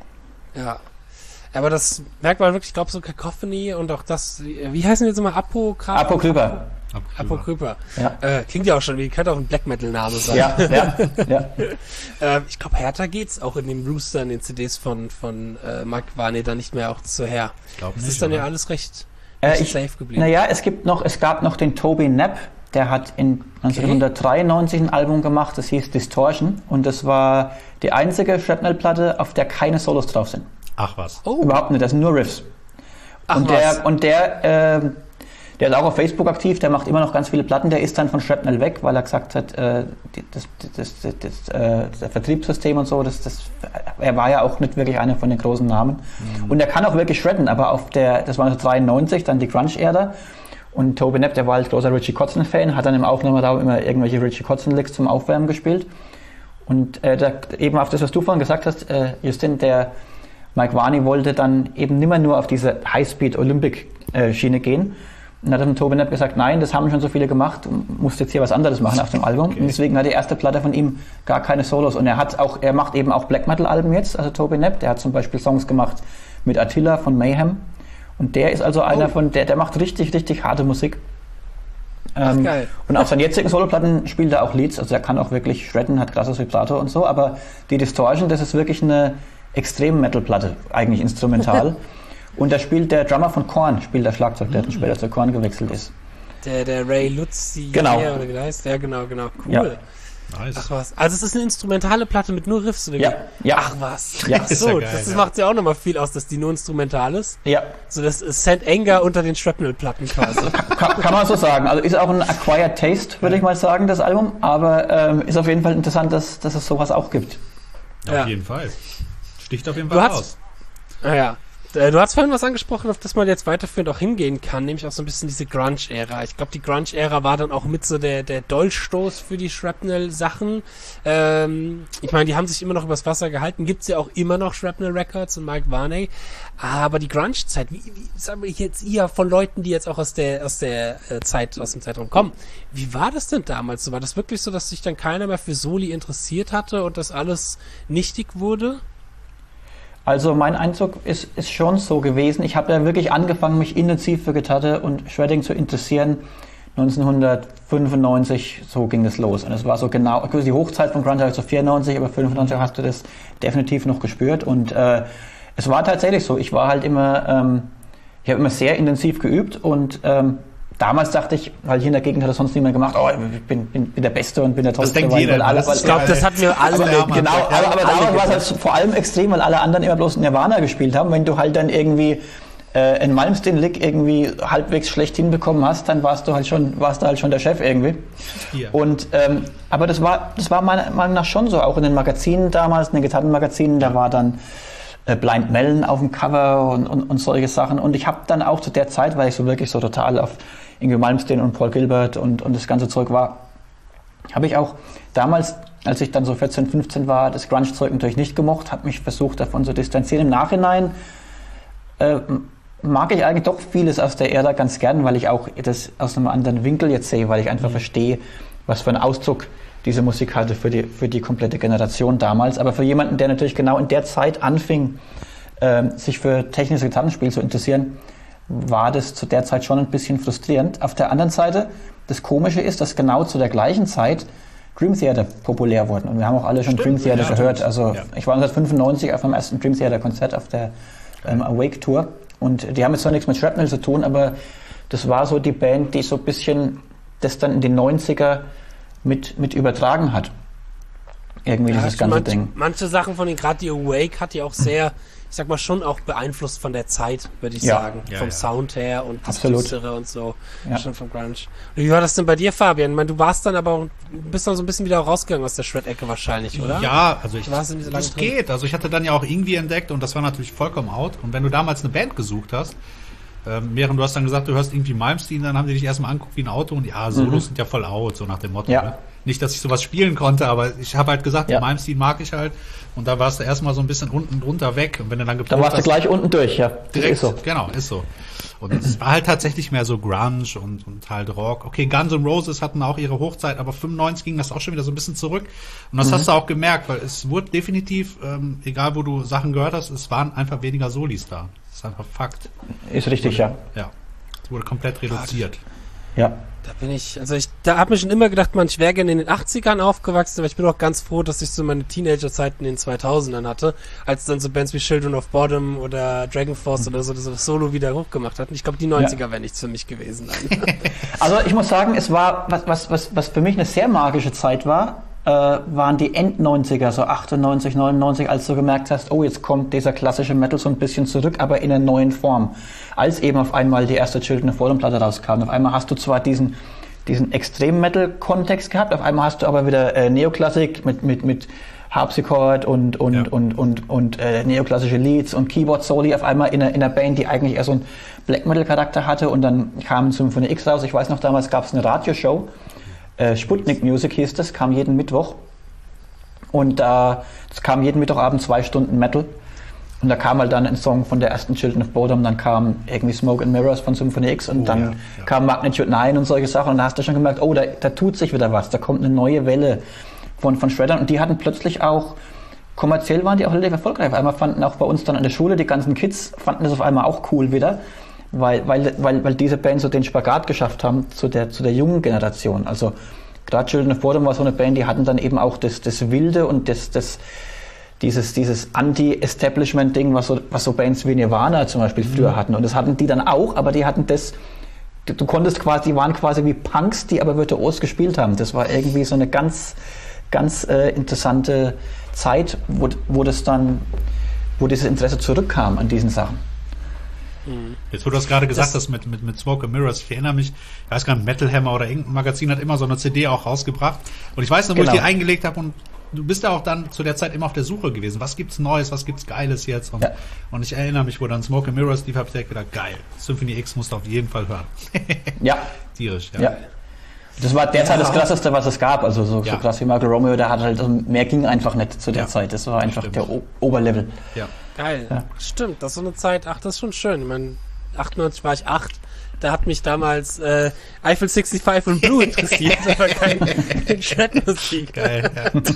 Ja, aber das merkt man wirklich, ich glaube so Cacophony und auch das, wie heißen die jetzt immer, Apokrypha? Apokrypha. Apokrypha. Ja. Äh, klingt ja auch schon wie, könnte auch ein Black Metal Name sein. Ja, ja, ja. äh, ich glaube, härter geht's auch in dem Rooster, in den C Ds von, von äh, Mike Varney dann nicht mehr auch so her. Ich glaube nicht. Das ist oder? dann ja alles recht, recht äh, ich, safe geblieben. Naja, es gibt noch, es gab noch den Toby Knapp, der hat in neunzehnhundertdreiundneunzig ein Album gemacht, das hieß Distortion, und das war die einzige Shrapnel-Platte, auf der keine Solos drauf sind. Ach was. Oh. Überhaupt nicht, das sind nur Riffs. Ach und was. der, und der, äh, der ist auch auf Facebook aktiv, der macht immer noch ganz viele Platten, der ist dann von Shrapnel weg, weil er gesagt hat, äh, das, das, das, das, äh, das Vertriebssystem und so, das, das, er war ja auch nicht wirklich einer von den großen Namen. Mhm. Und er kann auch wirklich shredden, aber auf der, das war neunzehnhundertdreiundneunzig, dann die Grunge-Ära. Und Toby Knapp, der war halt großer Richie Kotzen-Fan, hat dann im Aufnahmeraum immer irgendwelche Richie Kotzen-Licks zum Aufwärmen gespielt. Und äh, da, eben auf das, was du vorhin gesagt hast, äh, Justin, der Mike Varney wollte dann eben nimmer nur auf diese High-Speed-Olympic-Schiene gehen. Und hat dann Toby Knapp gesagt, nein, das haben schon so viele gemacht, musst jetzt hier was anderes machen auf dem Album. Okay. Und deswegen hat die erste Platte von ihm gar keine Solos. Und er hat auch, er macht eben auch Black Metal-Alben jetzt, also Toby Knapp, der hat zum Beispiel Songs gemacht mit Attila von Mayhem. Und der ist also einer oh. von, der, der macht richtig, richtig harte Musik. Ähm, Ach, geil. Und auf seinen jetzigen Soloplatten spielt er auch Leads, also er kann auch wirklich shredden, hat krasses Vibrato und so, aber die Distortion, das ist wirklich eine extrem Metal-Platte, eigentlich instrumental. Und da spielt der Drummer von Korn, spielt der Schlagzeug, der mhm. dann später zu Korn gewechselt ist. Der, der Ray Lutzi, genau. oder wie der heißt, ja genau, genau, cool. Ja. Nice. Ach was. Also es ist eine instrumentale Platte mit nur Riffs, oder wie? Ja. ja. Ach was. Ja. Ach so, ja geil, das ja. macht ja auch nochmal viel aus, dass die nur instrumental ist. Ja. So das ist Saint Anger unter den Shrapnel-Platten quasi. kann, kann man so sagen. Also ist auch ein acquired taste, würde ich mal sagen, das Album. Aber ähm, ist auf jeden Fall interessant, dass, dass es sowas auch gibt. Auf ja. jeden Fall. Sticht auf jeden Fall raus. Naja. Du hast vorhin was angesprochen, auf das man jetzt weiterführend auch hingehen kann, nämlich auch so ein bisschen diese Grunge-Ära. Ich glaube, die Grunge-Ära war dann auch mit so der, der Dolchstoß für die Shrapnel-Sachen. Ähm, ich meine, die haben sich immer noch übers Wasser gehalten. Gibt's ja auch immer noch Shrapnel Records und Mike Varney. Aber die Grunge-Zeit, wie, wie sagen wir jetzt ihr von Leuten, die jetzt auch aus der, aus der äh, Zeit, aus dem Zeitraum kommen, wie war das denn damals so? War das wirklich so, dass sich dann keiner mehr für Soli interessiert hatte und das alles nichtig wurde? Also mein Eindruck ist, ist schon so gewesen. Ich habe ja wirklich angefangen, mich intensiv für Gitarre und Shredding zu interessieren. neunzehnhundertfünfundneunzig, so ging das los. Und es war so genau, die Hochzeit von Grunge war so vierundneunzig, aber fünfundneunzig hast du das definitiv noch gespürt. Und äh, es war tatsächlich so. Ich war halt immer, ähm, ich habe immer sehr intensiv geübt und ähm, damals dachte ich, weil hier in der Gegend hat das sonst niemand gemacht, oh, ich bin, bin, bin der Beste und bin der Tollste. Das denkt jeder. Weil alle, weil, ich glaube, das hatten wir alle. Aber, alle genau, aber, aber damals war es halt vor allem extrem, weil alle anderen immer bloß Nirvana gespielt haben. Wenn du halt dann irgendwie äh, in Malmsteen Lick irgendwie halbwegs schlecht hinbekommen hast, dann warst du halt schon, warst du halt schon der Chef irgendwie. Hier. Und ähm, aber das war, das war meiner Meinung nach schon so, auch in den Magazinen damals, in den Gitarrenmagazinen, da war dann äh, Blind Melon auf dem Cover und, und, und solche Sachen. Und ich habe dann auch zu der Zeit, weil ich so wirklich so total auf Yngwie Malmsteen und Paul Gilbert und, und das ganze Zeug war, habe ich auch damals, als ich dann so vierzehn, fünfzehn war, das Grunge-Zeug natürlich nicht gemocht, habe mich versucht davon zu distanzieren. Im Nachhinein äh, mag ich eigentlich doch vieles aus der Ära ganz gern, weil ich auch das aus einem anderen Winkel jetzt sehe, weil ich einfach mhm. verstehe, was für einen Ausdruck diese Musik hatte für die, für die komplette Generation damals. Aber für jemanden, der natürlich genau in der Zeit anfing, äh, sich für technisches Gitarrenspiel zu interessieren, war das zu der Zeit schon ein bisschen frustrierend. Auf der anderen Seite, das Komische ist, dass genau zu der gleichen Zeit Dream Theater populär wurden. Und wir haben auch alle schon Stimmt, Dream Theater ja, gehört. Also ja. Ich war neunzehnhundertfünfundneunzig auf meinem ersten Dream Theater Konzert auf der ähm, Awake Tour. Und die haben jetzt zwar nichts mit Shrapnel zu tun, aber das war so die Band, die so ein bisschen das dann in den neunziger mit, mit übertragen hat. Irgendwie ja, dieses ganze manch, Ding. Manche Sachen von denen, gerade die Awake, hat ja auch sehr, ich sag mal, schon auch beeinflusst von der Zeit, würde ich ja. sagen. Ja, Vom ja. Sound her und das Absolut. Düstere und so. Ja. Schon vom Grunge. Und wie war das denn bei dir, Fabian? Ich meine, du warst dann aber auch, bist dann so ein bisschen wieder rausgegangen aus der Shred-Ecke wahrscheinlich, oder? Ja, also ich, warst in dieser das langen geht. Also ich hatte dann ja auch irgendwie entdeckt und das war natürlich vollkommen out. Und wenn du damals eine Band gesucht hast, ähm, während du hast dann gesagt, du hörst irgendwie Malmsteen, dann haben die dich erstmal angeguckt wie ein Auto und ja, Solos mhm. sind ja voll out, so nach dem Motto. Ja. Ne? Nicht, dass ich sowas spielen konnte, aber ich habe halt gesagt, ja. Malmsteen mag ich halt. Und da warst du erstmal so ein bisschen unten drunter weg. Und wenn du dann geprobt Da warst hast, du gleich unten durch, ja. Direkt, ist so. Genau, ist so. Und es war halt tatsächlich mehr so Grunge und, und halt Rock. Okay, Guns N' Roses hatten auch ihre Hochzeit, aber fünfundneunzig ging das auch schon wieder so ein bisschen zurück. Und das mhm. hast du auch gemerkt, weil es wurde definitiv, ähm, egal wo du Sachen gehört hast, es waren einfach weniger Solis da. Das ist einfach Fakt. Ist richtig, wurde, ja. Ja. Es wurde komplett reduziert. Ja. Da bin ich, also ich, da habe mir schon immer gedacht, man, ich wäre gerne in den achtzigern aufgewachsen, aber ich bin auch ganz froh, dass ich so meine Teenager-Zeit in den zweitausendern hatte, als dann so Bands wie Children of Bodom oder Dragon Force mhm. oder so das Solo wieder hochgemacht hatten. Ich glaube, die neunziger ja. wären nichts für mich gewesen. Also ich muss sagen, es war, was, was, was, was für mich eine sehr magische Zeit war, äh, waren die End-neunziger, so achtundneunzig, neunundneunzig, als du gemerkt hast, oh, jetzt kommt dieser klassische Metal so ein bisschen zurück, aber in einer neuen Form. Als eben auf einmal die erste Children of Bodom Platte rauskam. Auf einmal hast du zwar diesen, diesen Extrem-Metal-Kontext gehabt, auf einmal hast du aber wieder äh, Neoklassik mit, mit, mit Harpsichord und, und, ja. und, und, und äh, neoklassische Leads und Keyboard-Soli auf einmal in einer, in einer Band, die eigentlich eher so einen Black-Metal-Charakter hatte, und dann kam Symphony X raus. Ich weiß noch, damals gab es eine Radioshow, äh, Sputnik Music hieß das, kam jeden Mittwoch, und da äh, kam jeden Mittwochabend zwei Stunden Metal. Und da kam halt dann ein Song von der ersten Children of Bodom, dann kam irgendwie Smoke and Mirrors von Symphony X und oh, dann ja, ja. kam Magnitude neun und solche Sachen, und da hast du schon gemerkt, oh, da, da tut sich wieder was, da kommt eine neue Welle von, von Shreddern, und die hatten plötzlich auch, kommerziell waren die auch relativ erfolgreich. Auf einmal fanden auch bei uns dann an der Schule, die ganzen Kids fanden das auf einmal auch cool wieder, weil, weil, weil, weil diese Bands so den Spagat geschafft haben zu der, zu der jungen Generation. Also gerade Children of Bodom war so eine Band, die hatten dann eben auch das, das Wilde und das, das dieses, dieses Anti-Establishment-Ding, was so, was so Bands wie Nirvana zum Beispiel früher mhm. hatten. Und das hatten die dann auch, aber die hatten das, du, du konntest quasi, die waren quasi wie Punks, die aber virtuos gespielt haben. Das war irgendwie so eine ganz, ganz äh, interessante Zeit, wo, wo das dann, wo dieses Interesse zurückkam an diesen Sachen. Jetzt, wo du das gerade gesagt das hast mit, mit, mit Smoke and Mirrors, ich erinnere mich, ich weiß gar nicht, Metal Hammer oder irgendein Magazin hat immer so eine C D auch rausgebracht. Und ich weiß noch, wo genau. ich die eingelegt habe, und du bist ja auch dann zu der Zeit immer auf der Suche gewesen. Was gibt's Neues, was gibt's Geiles jetzt? Und, ja. und ich erinnere mich, wo dann Smoke and Mirrors lief, habe ich direkt gedacht, geil, Symphony X musst du auf jeden Fall hören. Ja. Tierisch, ja. ja. Das war derzeit ja. das Krasseste, was es gab. Also so, ja. so krass wie Michael Romeo, der hat halt, mehr ging einfach nicht zu der ja. Zeit. Das war einfach Stimmt. der o- Oberlevel. Ja. Geil. Ja. Stimmt, das ist so eine Zeit, ach, das ist schon schön. Ich meine, achtundneunzig war ich acht. Da hat mich damals äh, Eiffel sechsundfünfzig und Blue interessiert, aber kein, kein Shred-Musik. Geil,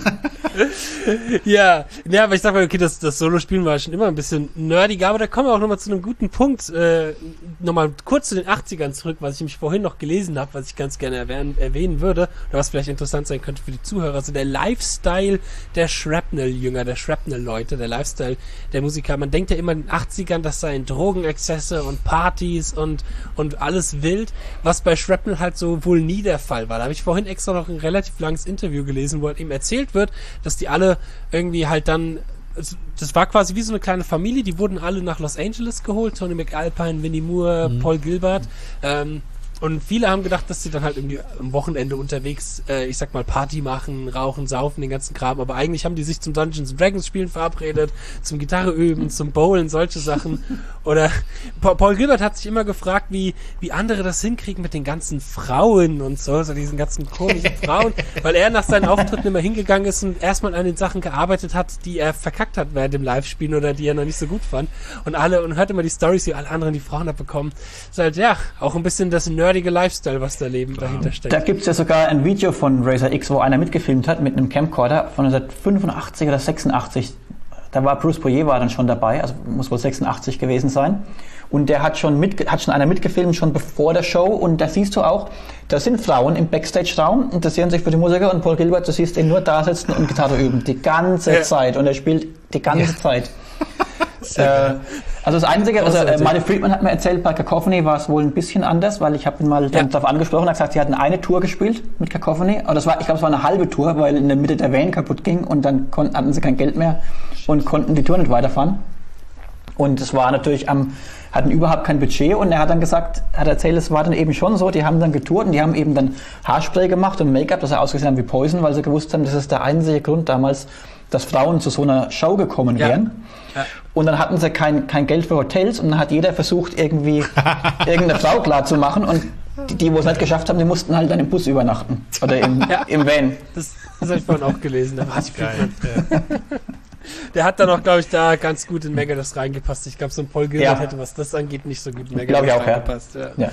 ja. ja. Ja, aber ich sag mal, okay, das, das Solo-Spielen war schon immer ein bisschen nerdiger, aber da kommen wir auch nochmal zu einem guten Punkt. Äh, nochmal kurz zu den achtzigern zurück, was ich nämlich vorhin noch gelesen habe, was ich ganz gerne erwähnen, erwähnen würde, oder was vielleicht interessant sein könnte für die Zuhörer. Also der Lifestyle der Shrapnel-Jünger, der Shrapnel-Leute, der Lifestyle der Musiker. Man denkt ja immer in den achtzigern, das seien Drogenexzesse und Partys und, und absolut alles wild, was bei Shrapnel halt so wohl nie der Fall war. Da habe ich vorhin extra noch ein relativ langes Interview gelesen, wo halt eben erzählt wird, dass die alle irgendwie halt dann, das war quasi wie so eine kleine Familie, die wurden alle nach Los Angeles geholt, Tony McAlpine, Vinnie Moore, mhm. Paul Gilbert, ähm, und viele haben gedacht, dass sie dann halt irgendwie am Wochenende unterwegs, äh, ich sag mal, Party machen, rauchen, saufen, den ganzen Kram. Aber eigentlich haben die sich zum Dungeons and Dragons spielen verabredet, zum Gitarre üben, zum Bowlen, solche Sachen. Oder pa- Paul Gilbert hat sich immer gefragt, wie wie andere das hinkriegen mit den ganzen Frauen und so, so diesen ganzen komischen Frauen. Weil er nach seinen Auftritten immer hingegangen ist und erstmal an den Sachen gearbeitet hat, die er verkackt hat während dem Live-Spielen oder die er noch nicht so gut fand. Und alle, und hört immer die Storys, wie alle anderen die Frauen abbekommen. Ist halt, ja, auch ein bisschen das nerdige Lifestyle, was da Leben ja. dahinter steckt. Da gibt es ja sogar ein Video von Razor X, wo einer mitgefilmt hat mit einem Camcorder von neunzehnhundertfünfundachtzig oder sechsundachtzig. Da war Bruce Poirier war dann schon dabei, also muss wohl sechsundachtzig gewesen sein. Und der hat schon mit, hat schon einer mitgefilmt, schon bevor der Show. Und da siehst du auch, da sind Frauen im Backstage-Raum, interessieren sich für die Musiker, und Paul Gilbert, du siehst ihn nur da sitzen und Gitarre üben. Die ganze ja. Zeit. Und er spielt die ganze ja. Zeit. Äh, also das Einzige, also äh, Marty Friedman hat mir erzählt, bei Cacophony war es wohl ein bisschen anders, weil ich habe ihn mal ja. darauf angesprochen, er hat gesagt, sie hatten eine Tour gespielt mit Cacophony, aber das war, ich glaube, es war eine halbe Tour, weil in der Mitte der Van kaputt ging und dann konnten, hatten sie kein Geld mehr und konnten die Tour nicht weiterfahren. Und es war natürlich am, hatten überhaupt kein Budget, und er hat dann gesagt, hat erzählt, es war dann eben schon so, die haben dann getourt und die haben eben dann Haarspray gemacht und Make-up, das er ausgesehen haben wie Poison, weil sie gewusst haben, das ist der einzige Grund damals, dass Frauen zu so einer Show gekommen wären. Ja. Ja. Und dann hatten sie kein, kein Geld für Hotels, und dann hat jeder versucht, irgendwie irgendeine Frau klar zu machen, und die, die, wo es nicht geschafft haben, die mussten halt dann im Bus übernachten. Oder im, ja. im Van. Das, das habe ich vorhin auch gelesen. Da war ich geil. Ja. Der hat dann auch, glaube ich, da ganz gut in Megadeth reingepasst. Ich glaube, so ein Paul Gilbert ja. hätte, was das angeht, nicht so gut in Megadeth ich auch, reingepasst. Ja. Ja.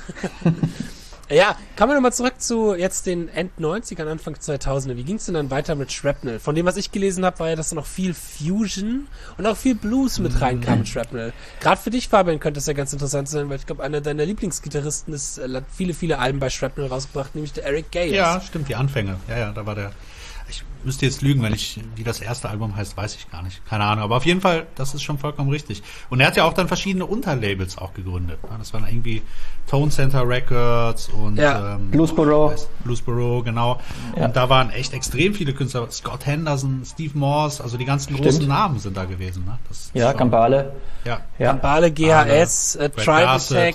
Ja, kommen wir nochmal zurück zu jetzt den End-neunzigern, Anfang zweitausender. Wie ging es denn dann weiter mit Shrapnel? Von dem, was ich gelesen habe, war ja, dass da noch viel Fusion und auch viel Blues mit reinkam mit Shrapnel. Gerade für dich, Fabian, könnte es ja ganz interessant sein, weil ich glaube, einer deiner Lieblingsgitarristen ist, äh, hat viele, viele Alben bei Shrapnel rausgebracht, nämlich der Eric Gales. Ja, stimmt, die Anfänge. Ja, ja, da war der... Ich müsste jetzt lügen, wenn ich, wie das erste Album heißt, weiß ich gar nicht. Keine Ahnung. Aber auf jeden Fall, das ist schon vollkommen richtig. Und er hat ja auch dann verschiedene Unterlabels auch gegründet. Das waren irgendwie Tone Center Records und ja. ähm, Bluesboro. Bluesboro, genau. Ja. Und da waren echt extrem viele Künstler. Scott Henderson, Steve Morse, also die ganzen Stimmt. großen Namen sind da gewesen. Ne? Das ja, Gambale. Ja. ja. Gambale, G H S, äh, Tribe Attack.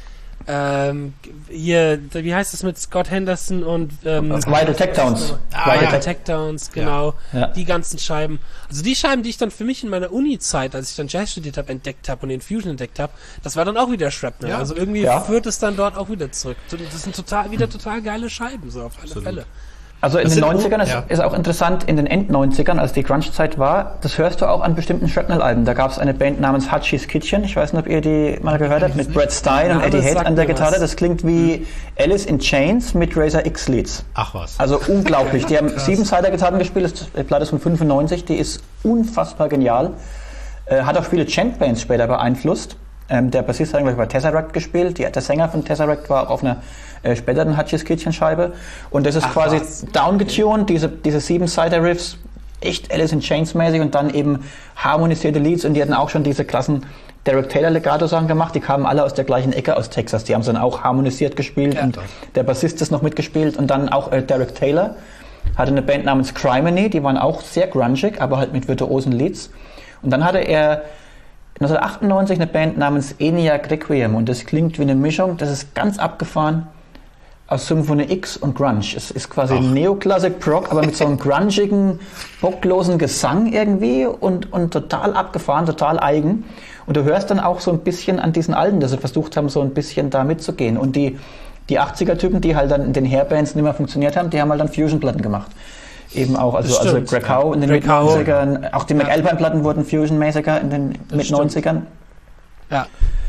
Ähm, hier, wie heißt es mit Scott Henderson und ähm, Vital Tech Downs. Ah, Vital ja. Tech Downs, genau. Ja. Ja. Die ganzen Scheiben. Also die Scheiben, die ich dann für mich in meiner Uni-Zeit, als ich dann Jazz studiert habe, entdeckt habe und den Fusion entdeckt habe, das war dann auch wieder Shrapnel. Ja. Also irgendwie ja. führt es dann dort auch wieder zurück. Das sind total wieder total geile Scheiben, so auf alle Absolut. Fälle. Also in das den neunzigern ist, ja. ist auch interessant, in den End-neunzigern, als die Grunge-Zeit war, das hörst du auch an bestimmten Shrapnel-Alben. Da gab es eine Band namens Hutchie's Kitchen, ich weiß nicht, ob ihr die mal gehört habt, mit Brad Stein ja, und Eddie Head an der Gitarre. Was. Das klingt wie hm. Alice in Chains mit Razor X-Leads. Ach was. Also unglaublich. Die haben Siebenseiter-Gitarren gespielt, die Platte ist von fünfundneunzig, die ist unfassbar genial. Äh, hat auch viele Chant-Bands später beeinflusst. Ähm, der Bassist hat bei Tesseract gespielt, die, der Sänger von Tesseract war auch auf einer äh, späteren Hutchie's Kitchen Scheibe, und das ist Ach, quasi was? downgetuned, diese, diese Sieben-Seiter-Riffs, echt Alice in Chains mäßig, und dann eben harmonisierte Leads, und die hatten auch schon diese klassen Derek Taylor Legato-Sachen gemacht, die kamen alle aus der gleichen Ecke aus Texas, die haben sie dann auch harmonisiert gespielt, ja, und doch. Der Bassist ist noch mitgespielt, und dann auch äh, Derek Taylor hatte eine Band namens Criminy, die waren auch sehr grungig, aber halt mit virtuosen Leads, und dann hatte er neunzehnhundertachtundneunzig eine Band namens ENIAC Requiem, und das klingt wie eine Mischung, das ist ganz abgefahren, aus Symphony X und Grunge. Es ist quasi Neoclassic Prog, aber mit so einem grungigen, bocklosen Gesang irgendwie, und, und total abgefahren, total eigen. Und du hörst dann auch so ein bisschen an diesen Alben, dass sie versucht haben, so ein bisschen da mitzugehen. Und die, die achtziger-Typen, die halt dann in den Hairbands nicht mehr funktioniert haben, die haben halt dann Fusion-Platten gemacht. Eben auch, also, also Greg Howe in den Mit-neunzigern, auch die McAlpine-Platten wurden Fusion-mäßiger in den Mit-neunzigern. Ja.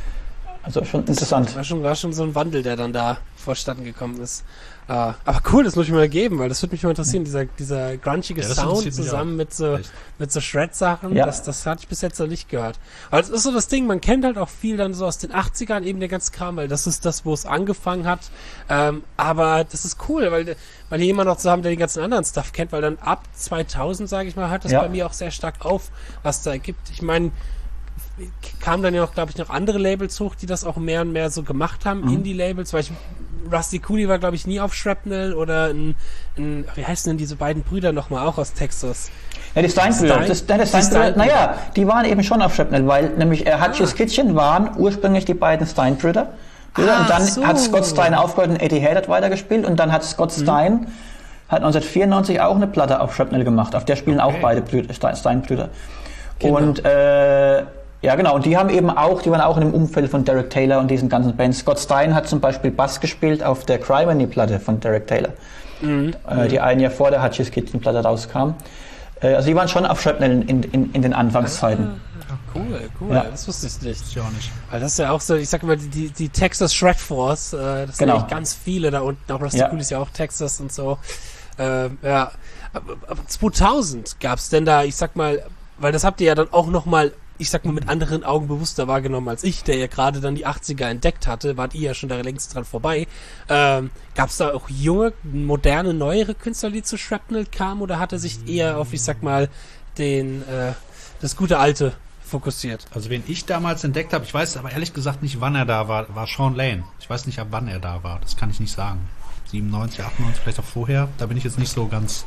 Also schon interessant. Das war schon, war schon so ein Wandel, der dann da vorstanden gekommen ist. Uh, aber cool, das muss ich mir mal geben, weil das würde mich mal interessieren, dieser, dieser grungige ja, Sound zusammen mit so, mit so Shred-Sachen, ja. das, das hatte ich bis jetzt noch nicht gehört. Aber das ist so das Ding, man kennt halt auch viel dann so aus den achtzigern eben der ganze Kram, weil das ist das, wo es angefangen hat. Ähm, aber das ist cool, weil, weil hier jemand noch zu haben, der den ganzen anderen Stuff kennt, weil dann ab zweitausend, sage ich mal, hört das ja. bei mir auch sehr stark auf, was da gibt. Ich meine, kamen dann ja noch, glaube ich, noch andere Labels hoch, die das auch mehr und mehr so gemacht haben, Mhm. Indie-Labels, weil ich, Rusty Cooley war, glaube ich, nie auf Shrapnel oder ein, ein, wie heißen denn diese beiden Brüder nochmal, auch aus Texas? Ja, die Stein-Brüder, Stein- das, das die Stein-Brüder, Stein-Brüder. naja, die waren eben schon auf Shrapnel, weil nämlich äh, Hutch's Ah. Kitchen waren ursprünglich die beiden Stein-Brüder. Brüder, Ach und dann so. hat Scott Stein aufgehört und Eddie Hay hat weitergespielt und dann hat Scott Mhm. Stein hat neunzehnhundertvierundneunzig auch eine Platte auf Shrapnel gemacht, auf der spielen Okay. auch beide Brüder, Stein- Stein-Brüder. Genau. Und äh, ja genau, und die haben eben auch, die waren auch in dem Umfeld von Derek Taylor und diesen ganzen Bands. Scott Stein hat zum Beispiel Bass gespielt auf der Criminy-Platte von Derek Taylor, Mhm. äh, die ein Jahr vor der Hutch's Kitchen-Platte rauskam. Äh, also die waren schon auf Shrapnel in, in, in den Anfangszeiten. Cool, cool, Ja. das wusste ich nicht. Ist ja auch nicht. Weil das ist ja auch so, ich sag mal, die, die Texas Shred Force, äh, das Genau. sind echt ganz viele da unten, auch Rusty Ja. Cooley ist ja auch Texas und so. Ähm, ja, aber, aber zweitausend gab's denn da, ich sag mal, weil das habt ihr ja dann auch nochmal, ich sag mal, mit anderen Augen bewusster wahrgenommen als ich, der ja gerade dann die achtziger entdeckt hatte, wart ihr ja schon da längst dran vorbei. Ähm, gab's da auch junge, moderne, neuere Künstler, die zu Shrapnel kamen, oder hat er sich eher auf, ich sag mal, den, äh, das gute Alte fokussiert? Also wen ich damals entdeckt habe, ich weiß aber ehrlich gesagt nicht, wann er da war, war Sean Lane. Ich weiß nicht, ab wann er da war. Das kann ich nicht sagen. siebenundneunzig, achtundneunzig, vielleicht auch vorher. Da bin ich jetzt nicht so ganz...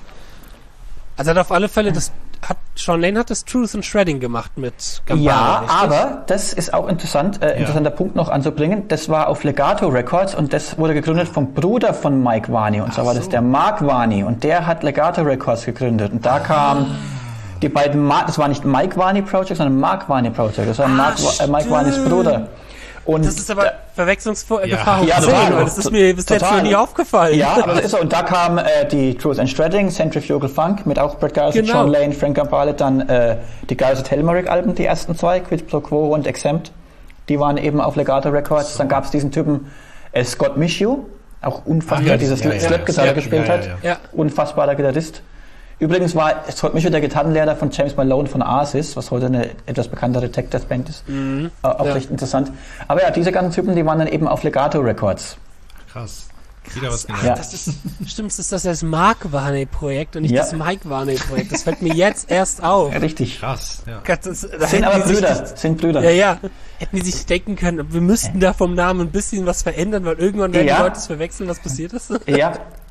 Also hat auf alle Fälle, das hat, Sean Lane hat das Truth and Shredding gemacht mit Gambara, Ja, richtig? aber das ist auch interessant, äh, interessanter Punkt noch anzubringen. Das war auf Legato Records und das wurde gegründet vom Bruder von Mike Varney. Und zwar war das so. der Mark Varney und der hat Legato Records gegründet. Und da kam die beiden, Ma das war nicht Mike Varney Project, sondern Mark Varney Project. Das war Mark, Wa- äh, Mike Varneys Bruder. Und Das ist aber Verwechslungsgefahr Ja. hoch Ja, zehn, total. weil das ist mir bis jetzt Total. noch nie aufgefallen. Ja, aber das ist so. Und da kam äh, die Truth and Shredding, Centrifugal Funk mit auch Brett Garrison, Genau. Sean Lane, Frank Gambale, dann äh, die Garrison Telmeric Alben, die ersten zwei, Quid Pro Quo und Exempt. Die waren eben auf Legato Records. So. Dann gab es diesen Typen äh, Scott Michio, auch unfassbar, Ach, ja, dieses ja, ja, Slap-Gitarre ja. gespielt Ja, ja, hat. ja. Ja. Unfassbarer Gitarrist. Übrigens war Scott Michio der Gitarrenlehrer von James Malone von Oasis, was heute eine etwas bekanntere Tech-Death-Band ist. Mhm. Äh, auch Ja. recht interessant. Aber ja, diese ganzen Typen, die waren dann eben auf Legato Records. Krass. Wieder was Ach, gelernt. Ja. das ist, stimmt, das ist das, das Mark Varney-Projekt und nicht Ja. das Mike Varney-Projekt. Das fällt mir jetzt erst auf. Richtig. Krass, ja. Das, das Sind hätten aber die sich Brüder, das- sind Brüder. Ja, ja. Hätten die sich denken können, wir müssten da vom Namen ein bisschen was verändern, weil irgendwann werden Ja. die Leute es verwechseln, was passiert ist. Ja,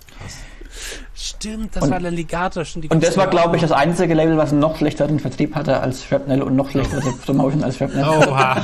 Stimmt, das Und- war der Legator schon die und das ganze war, Zeit. glaube ich, das einzige Label, was einen noch schlechteren Vertrieb hatte als Shrapnel und noch schlechtere Promotion als Shrapnel. Oha.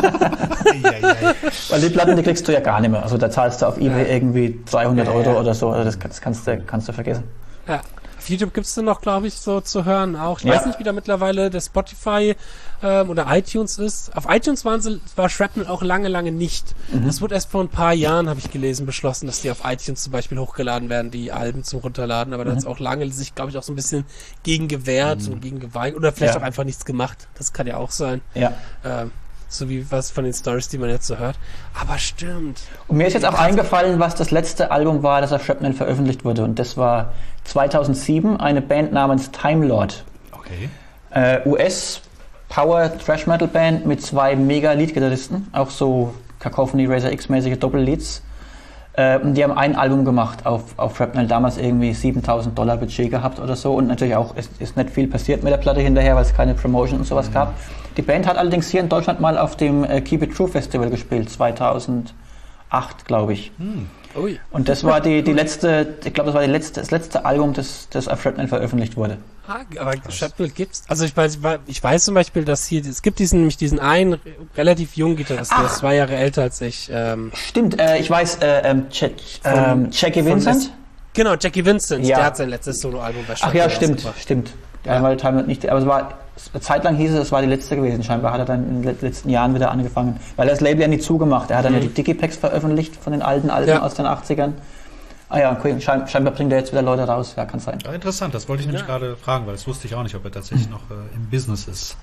Eieiei. Weil die Platten, die kriegst du ja gar nicht mehr. Also da zahlst du auf eBay irgendwie dreihundert Ja, Euro ja. oder so. Also das, das kannst, du, kannst du vergessen. Ja. Auf YouTube gibt's den noch, glaube ich, so zu hören auch. Ich Ja. weiß nicht, wie da mittlerweile der Spotify ähm, oder iTunes ist. Auf iTunes waren sie, war Shrapnel auch lange, lange nicht. Mhm. Das wurde erst vor ein paar Jahren, habe ich gelesen, beschlossen, dass die auf iTunes zum Beispiel hochgeladen werden, die Alben zum Runterladen. Aber da Mhm. hat es auch lange sich, glaube ich, auch so ein bisschen gegen gewehrt und gegen geweint. Oder vielleicht Ja. auch einfach nichts gemacht. Das kann ja auch sein. Ja. Ähm, so wie was von den Stories, die man jetzt so hört. Aber stimmt. Und mir ist jetzt auch eingefallen, was das letzte Album war, das auf Shrapnel veröffentlicht wurde. Und das war zweitausendsieben eine Band namens Time Lord. Okay. Äh, U S Power Thrash Metal Band mit zwei mega Lead-Gitarristen, auch so Cacophony Razor X-mäßige Doppelleads. Äh, und die haben ein Album gemacht auf, auf Shrapnel, damals irgendwie siebentausend Dollar Budget gehabt oder so. Und natürlich auch, es ist nicht viel passiert mit der Platte hinterher, weil es keine Promotion und sowas gab. Die Band hat allerdings hier in Deutschland mal auf dem äh, Keep It True Festival gespielt, zweitausendacht, glaube ich. Ui. Und das war die, die letzte, ich glaube, das war die letzte, das letzte Album, das, das auf Shrapnel veröffentlicht wurde. Ah, aber Shrapnel gibt's. Also ich weiß, ich weiß zum Beispiel, dass hier, es gibt diesen, nämlich diesen einen relativ jungen Gitarristen, der ist zwei Jahre älter als ich. Ähm, Stimmt, äh, ich weiß, äh, ähm, Jack, ähm, Jackie von Vincent? Les- genau, Jackie Vincent, Ja. der hat sein letztes Soloalbum bei Ach Shrapnel ja, stimmt, rausgebracht. stimmt. Der war Time nicht, aber es war, eine Zeit lang hieß es, es war die letzte gewesen. Scheinbar hat er dann in den letzten Jahren wieder angefangen. Weil er das Label ja nie zugemacht. Er hat dann Mhm. ja die Digipacks veröffentlicht von den alten Alben Ja. aus den achtzigern. Ah ja, okay, schein, scheinbar bringt er jetzt wieder Leute raus. Ja, kann sein. Ja, interessant, das wollte ich nämlich Ja. gerade fragen, weil das wusste ich auch nicht, ob er tatsächlich noch äh, im Business ist.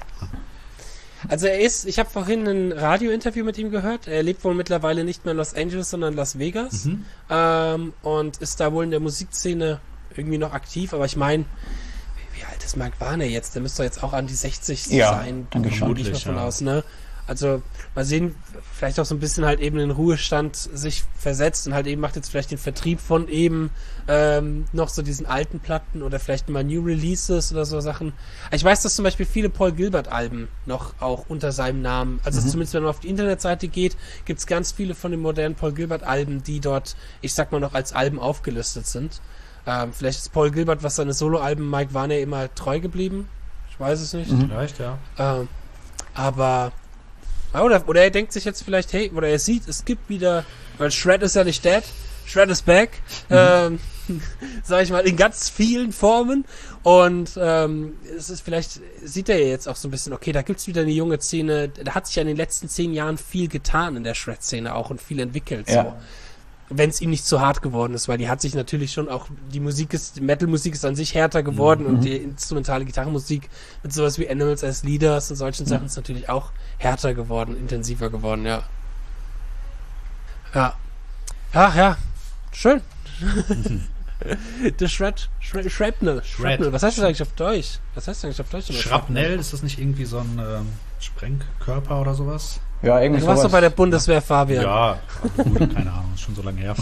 Also er ist, ich habe vorhin ein Radiointerview mit ihm gehört. Er lebt wohl mittlerweile nicht mehr in Los Angeles, sondern in Las Vegas. Mhm. Ähm, und ist da wohl in der Musikszene irgendwie noch aktiv. Aber ich meine, wie, wie alt ist Mark Warner jetzt? Der müsste doch jetzt auch an die sechzig Ja, sein. denke ich schon. Gehe ich mal von Ja. aus, ne? Also mal sehen, vielleicht auch so ein bisschen halt eben in den Ruhestand sich versetzt und halt eben macht jetzt vielleicht den Vertrieb von eben ähm, noch so diesen alten Platten oder vielleicht mal New Releases oder so Sachen. Ich weiß, dass zum Beispiel viele Paul Gilbert-Alben noch auch unter seinem Namen, also mhm. zumindest wenn man auf die Internetseite geht, gibt es ganz viele von den modernen Paul Gilbert-Alben, die dort, ich sag mal, noch als Alben aufgelistet sind. Ähm, vielleicht ist Paul Gilbert, was seine Soloalben Mike Varney immer treu geblieben. Ich weiß es nicht. Mhm. Vielleicht, ja. Ähm, aber Oder, oder er denkt sich jetzt vielleicht, hey, oder er sieht, es gibt wieder, weil Shred ist ja nicht dead, Shred is back, mhm. ähm, sag ich mal, in ganz vielen Formen und ähm, es ist vielleicht, sieht er ja jetzt auch so ein bisschen, okay, da gibt's wieder eine junge Szene, da hat sich ja in den letzten zehn Jahren viel getan in der Shred-Szene auch und viel entwickelt, ja. so. Wenn es ihm nicht zu hart geworden ist, weil die hat sich natürlich schon auch, die Musik ist, die Metal-Musik ist an sich härter geworden mhm. und die instrumentale Gitarrenmusik mit sowas wie Animals as Leaders und solchen mhm. Sachen ist natürlich auch härter geworden, intensiver geworden, ja. Ja. Ach ja, schön. The Shred, Shred, Shrapnel. Shrapnel. Was heißt das eigentlich auf Deutsch? Was heißt das eigentlich auf Deutsch? Shrapnel, ist das nicht irgendwie so ein ähm, Sprengkörper oder sowas? Ja, irgendwie Du warst doch bei der Bundeswehr, Fabian. Ja, gut, keine Ahnung, ist schon so lange her.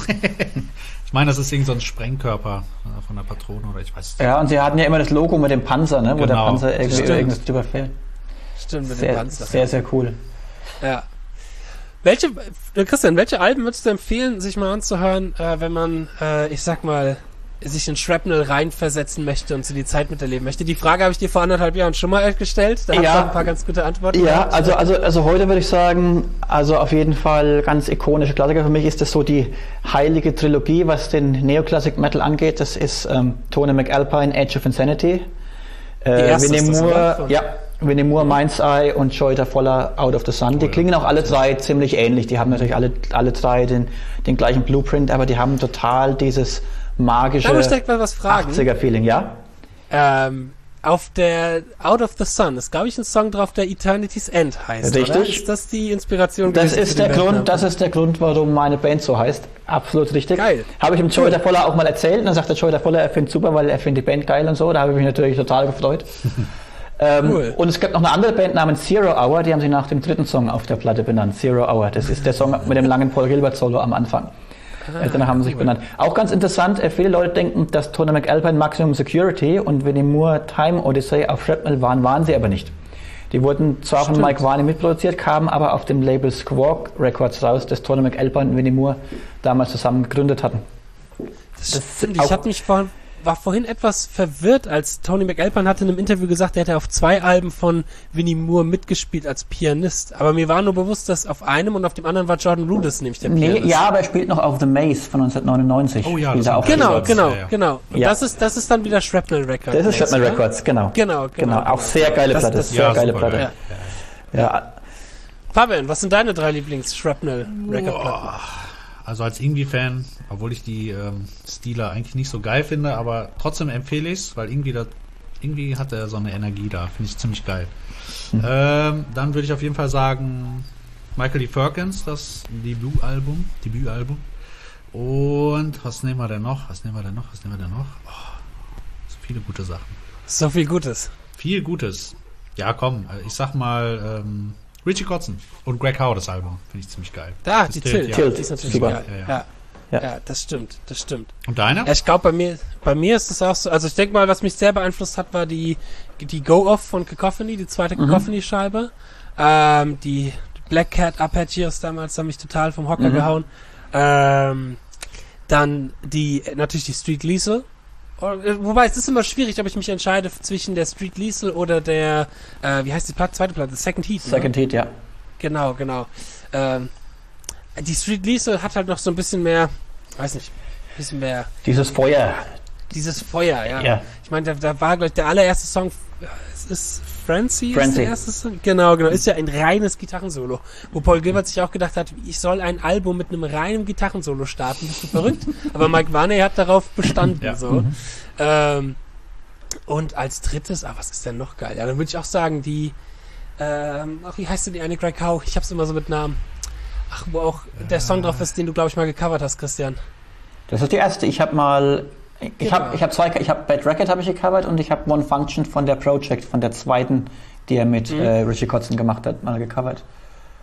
Ich meine, das ist irgend so ein Sprengkörper äh, von der Patrone oder ich weiß es nicht. Ja, und sie hatten ja immer das Logo mit dem Panzer, ne? Wo Genau. der Panzer irgendwie Stimmt. irgendwas drüber fällt. Stimmt, mit Sehr, dem Panzer. sehr, sehr cool. Ja. Welche, äh, Christian, welche Alben würdest du empfehlen, sich mal anzuhören, äh, wenn man, äh, ich sag mal, sich in Shrapnel reinversetzen möchte und so die Zeit miterleben möchte? Die Frage habe ich dir vor anderthalb Jahren schon mal gestellt. Da Ja. hast du ein paar ganz gute Antworten. Ja, gehabt. also, also, also heute würde ich sagen, also auf jeden Fall ganz ikonische Klassiker. Für mich ist das so die heilige Trilogie, was den Neoclassic Metal angeht. Das ist ähm, Tony McAlpine, Age of Insanity. Äh, Die erste Vinnie ist das, Moore, oder? ja, Vinnie Moore, Mind's Eye und Joy Voller, Out of the Sun. Die klingen auch alle drei ziemlich ähnlich. Die haben natürlich alle, alle drei den, den gleichen Blueprint, aber die haben total dieses magische Da muss ich direkt mal was fragen. achtziger-Feeling, ja? Ähm, auf der Out of the Sun ist, glaube ich, ein Song drauf, der Eternity's End heißt. Richtig. Oder? Ist das die Inspiration? Das gewesen ist für der den Grund, Bandnamen? das ist der Grund, warum meine Band so heißt. Absolut richtig. Geil. Habe ich dem Joey Voller auch mal erzählt und dann sagt der Joey Voller, er findet super, weil er findet die Band geil und so. Da habe ich mich natürlich total gefreut. ähm, Cool. Und es gibt noch eine andere Band namens Zero Hour, die haben sie nach dem dritten Song auf der Platte benannt. Zero Hour. Das ist der Song mit dem langen Paul Gilbert Solo am Anfang. Ah, Danach haben sie sich cool. benannt. Auch ganz interessant, äh, viele Leute denken, dass Tony McAlpine Maximum Security und Vinnie Moore Time Odyssey auf Shrapnel waren, waren sie aber nicht. Die wurden zwar Stimmt. von Mike Varney mitproduziert, kamen aber auf dem Label Squawk Records raus, das Tony McAlpine und Vinnie Moore damals zusammen gegründet hatten. Das Das stimmt. auch- Ich hatte mich vor, war vorhin etwas verwirrt, als Tony McAlpine hatte in einem Interview gesagt, er hätte auf zwei Alben von Vinnie Moore mitgespielt als Pianist. Aber mir war nur bewusst, dass auf einem und auf dem anderen war Jordan Rudess nämlich der Nee, Pianist. ja, aber er spielt noch auf The Maze von neunzehnhundertneunundneunzig. Oh ja, Spielt das er ist auch. ein Genau, Records, genau, ja, ja. genau. Und Ja. das ist, das ist dann wieder Shrapnel Records. Das ist Shrapnel oder? Records, genau. Genau, genau. Genau, auch sehr geile Das- Platte, das- sehr Ja, geile super Platte. geil. Ja. Fabian, was sind deine drei Lieblings-Shrapnel-Record-Platten? Also als Ingwie-Fan, obwohl ich die ähm, Stile eigentlich nicht so geil finde, aber trotzdem empfehle ich es, weil irgendwie, da, irgendwie hat er so eine Energie da, finde ich ziemlich geil. Mhm. Ähm, dann würde ich auf jeden Fall sagen Michael D. Perkins, das Debütalbum, Debütalbum. Und was nehmen wir denn noch? Was nehmen wir denn noch? Was nehmen wir denn noch? Oh, so viele gute Sachen. So viel Gutes. Viel Gutes. Ja, komm, ich sag mal ähm, Richie Kotzen und Greg Howe, das Album. Finde ich ziemlich geil. Da, Das die Tilt, Tilt. ja. Tilt. Die ist natürlich Super. geil. Ja, ja. Ja, Ja. ja. das stimmt, das stimmt. Und deine? Ja, ich glaube, bei mir, bei mir ist es auch so, also ich denke mal, was mich sehr beeinflusst hat, war die, die Go-Off von Cacophony, die zweite Mhm. Cacophony-Scheibe. Ähm, die Black Cat Arpeggios damals haben mich total vom Hocker Mhm. gehauen. Ähm, dann die, natürlich die Street Liesel. Wobei, es ist immer schwierig, ob ich mich entscheide zwischen der Street Liesel oder der, äh, wie heißt die Platte, zweite Platte? Second Heat. Second ne? Heat, ja. Genau, genau. Ähm, die Street Liesel hat halt noch so ein bisschen mehr, weiß nicht, ein bisschen mehr Dieses Feuer. dieses Feuer, ja. Ja. Ich meine, da, da war, glaube ich, der allererste Song, äh, es ist Frenzy, ist Frenzy. der erste Song? Genau, genau, ist ja ein reines Gitarrensolo, wo Paul Gilbert sich auch gedacht hat, ich soll ein Album mit einem reinen Gitarrensolo starten, bist du verrückt? Aber Mike Varney hat darauf bestanden, Ja. so. Ähm, und als drittes, ah, was ist denn noch geil? Ja, dann würde ich auch sagen, die, ähm, ach, wie heißt denn die eine Greg Howe? Ich hab's immer so mit Namen. Ach, wo auch der Song drauf ist, den du, glaube ich, mal gecovert hast, Christian. Das ist die erste. Ich habe mal, ich Genau. habe ich hab zwei, ich habe Bad Racket habe ich gecovert und ich habe One Function von der Project, von der zweiten, die er mit Mhm. äh, Richie Kotzen gemacht hat, mal gecovert.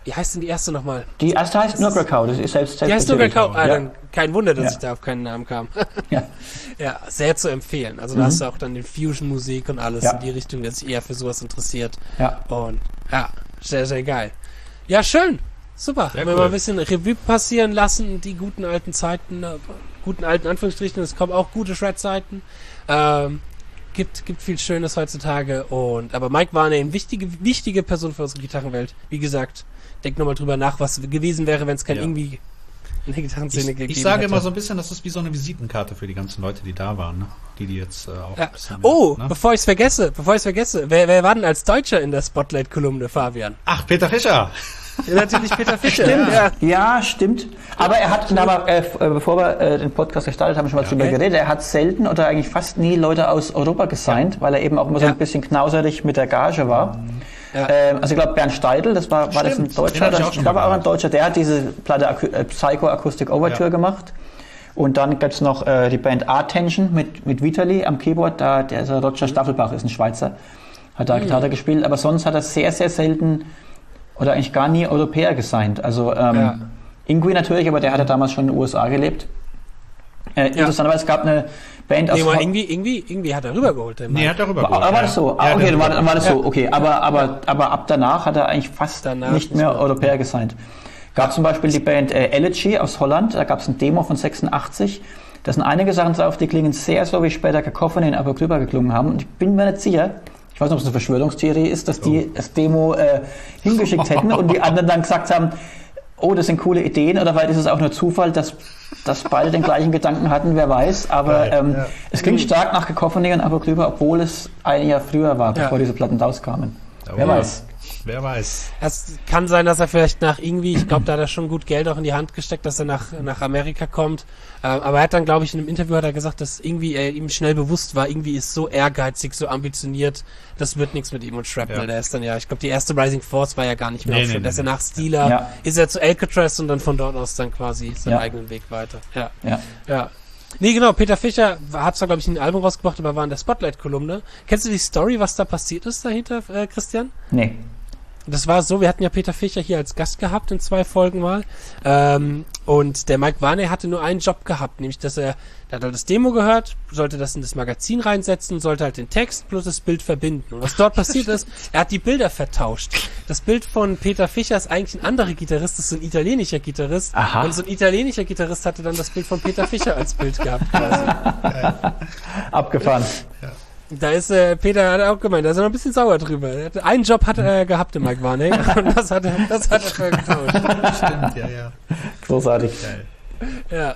Wie heißt denn die erste nochmal? Die erste heißt nur Krakow, das ist selbst Die heißt nur Krakow, ah, ja. dann kein Wunder, dass Ja. ich da auf keinen Namen kam. Ja. Ja, sehr zu empfehlen. Also Mhm. da hast du auch dann den Fusion-Musik und alles Ja. in die Richtung, der sich eher für sowas interessiert. Ja. Und ja, sehr, sehr geil. Ja, schön. Super. Sehr Wenn wir cool. mal ein bisschen Revue passieren lassen, die guten alten Zeiten, äh, guten alten Anführungsstrichen, es kommen auch gute Shred-Zeiten. Ähm, gibt, gibt viel Schönes heutzutage. Und aber Mike war eine wichtige, wichtige Person für unsere Gitarrenwelt. Wie gesagt, denk nochmal drüber nach, was gewesen wäre, wenn es kein Ja. irgendwie in der Gitarrenszene Ich, gegeben ich sage hätte. immer so ein bisschen, das ist wie so eine Visitenkarte für die ganzen Leute, die da waren, ne? Die, die jetzt äh, auch Ja. ein bisschen, Oh, ne? bevor ich es vergesse, bevor ich es vergesse, wer, wer war denn als Deutscher in der Spotlight-Kolumne, Fabian? Ach, Peter Fischer! Ja, natürlich Peter Fischer. Stimmt, Ja. ja, stimmt. Aber er hat, aber, äh, f- äh, bevor wir äh, den Podcast gestartet haben, schon mal drüber okay. geredet, er hat selten oder eigentlich fast nie Leute aus Europa gesigned, weil er eben auch immer so Ja. ein bisschen knauserig mit der Gage war. Ja. Ähm, also ich glaube Bernd Steidl, das war, war das ein Stimmt, den Deutscher, hab ich oder? auch Ich schon glaube mal auch ein gehört. Deutscher, der hat diese Platte Acu- äh, Psycho Acoustic Overture Ja. gemacht. Und dann gibt's noch äh, die Band A-Tension mit, mit Vitali am Keyboard, da der ist, äh, Roger Staffelbach ist ein Schweizer, hat da Gitarre gespielt, aber sonst hat er sehr, sehr selten oder eigentlich gar nie Europäer gesigned. Also ähm, Ja. Ingui natürlich, aber der hatte damals schon in den U S A gelebt. Äh, Interessanterweise, es gab eine Band aus Nee, mal Ho- irgendwie, irgendwie, irgendwie hat er rübergeholt. Der Nee, Mike. hat darüber war, war das so? Ah, okay, dann war, dann war das so, okay. Aber, aber, aber ab danach hat er eigentlich fast Danach nicht nicht mehr mehr. Europäer gesigned. Gab zum Beispiel die Band äh, Elegy aus Holland, da gab es ein Demo von sechsundachtzig. Da sind einige Sachen drauf, die klingen sehr so, wie später Cacophony in Apocalypse geklungen haben. Und ich bin mir nicht sicher, ich weiß nicht, ob es eine Verschwörungstheorie ist, dass die das Demo äh, hingeschickt hätten und die anderen dann gesagt haben, oh, das sind coole Ideen, oder vielleicht ist es auch nur Zufall, dass, dass beide den gleichen Gedanken hatten, wer weiß. Aber Geil, ähm, ja. es klingt stark nach Cacophony und Apocalypse, obwohl es ein Jahr früher war, Ja. bevor diese Platten rauskamen. Ja, Wer ja. weiß. Wer weiß. Es kann sein, dass er vielleicht nach irgendwie, ich glaube, da hat er schon gut Geld auch in die Hand gesteckt, dass er nach, nach Amerika kommt. Äh, aber er hat dann, glaube ich, in einem Interview hat er gesagt, dass irgendwie er ihm schnell bewusst war, irgendwie ist so ehrgeizig, so ambitioniert, das wird nichts mit ihm und Shrapnel. Ja. Der ist dann ja, ich glaube, die erste Rising Force war ja gar nicht mehr Nee, auf nee, Shrapnel. Der ist ja nee. nach Steeler, Ja. ist er zu Alcatraz und dann von dort aus dann quasi seinen Ja. eigenen Weg weiter. Ja. Ja. Ja. Nee, genau, Peter Fischer hat zwar, glaube ich, ein Album rausgebracht, aber war in der Spotlight-Kolumne. Kennst du die Story, was da passiert ist dahinter, äh, Christian? Nee. Das war so, wir hatten ja Peter Fischer hier als Gast gehabt in zwei Folgen mal. Ähm, und der Mike Varney hatte nur einen Job gehabt, nämlich dass er, der hat halt das Demo gehört, sollte das in das Magazin reinsetzen, sollte halt den Text plus das Bild verbinden. Und was dort passiert ist, er hat die Bilder vertauscht. Das Bild von Peter Fischer ist eigentlich ein anderer Gitarrist, das ist so ein italienischer Gitarrist. Aha. Und so ein italienischer Gitarrist hatte dann das Bild von Peter Fischer als Bild gehabt quasi. Abgefahren. Da ist äh, Peter hat auch gemeint, da ist er noch ein bisschen sauer drüber. Er hatte, einen Job hat er gehabt, der Mike Varney, und das hat er, das hat er vertauscht. Stimmt, ja, ja. Großartig. Geil. Ja.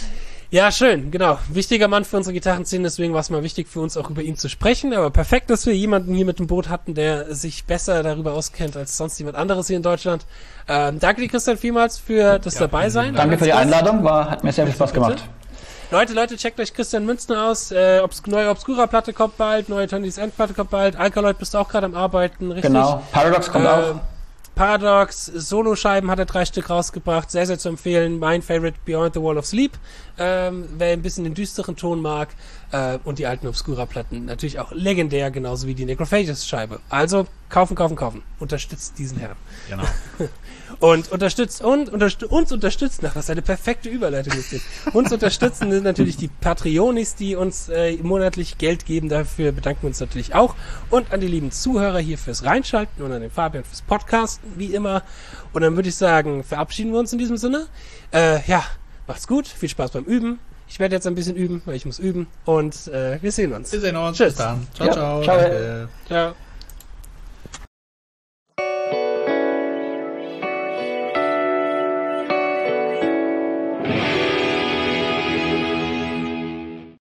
Ja, schön, genau. Wichtiger Mann für unsere Gitarrenszene, deswegen war es mal wichtig für uns auch über ihn zu sprechen. Aber perfekt, dass wir jemanden hier mit dem Boot hatten, der sich besser darüber auskennt als sonst jemand anderes hier in Deutschland. Ähm, danke dir, Christian, vielmals für das Ja, Dabeisein. vielen Danke für die Einladung, war, hat mir sehr viel Spaß Bitte. gemacht. Leute, Leute, checkt euch Christian Münzner aus. Äh, obs neue Obscura-Platte kommt bald, neue Tony's End-Platte kommt bald. Alkaloid bist du auch gerade am Arbeiten, richtig? Genau. Paradox kommt Äh, auch. Paradox, Solo-Scheiben hat er drei Stück rausgebracht, sehr, sehr zu empfehlen. Mein Favorite, Beyond the Wall of Sleep, ähm, wer ein bisschen den düsteren Ton mag, äh, und die alten Obscura-Platten, natürlich auch legendär, genauso wie die Necrophagus-Scheibe. Also, kaufen, kaufen, kaufen. Unterstützt diesen Herrn. Genau. Und unterstützt und unterst uns unterstützen, ach, das ist eine perfekte Überleitung. Ist uns unterstützen sind natürlich die Patreonis, die uns äh, monatlich Geld geben. Dafür bedanken wir uns natürlich auch. Und an die lieben Zuhörer hier fürs Reinschalten und an den Fabian fürs Podcasten, wie immer. Und dann würde ich sagen, verabschieden wir uns in diesem Sinne. Äh, ja, macht's gut, viel Spaß beim Üben. Ich werde jetzt ein bisschen üben, weil ich muss üben. Und äh, wir sehen uns. Wir sehen uns. Tschüss. Bis dann. Ciao, Ja, ciao. ciao. Danke. Ciao.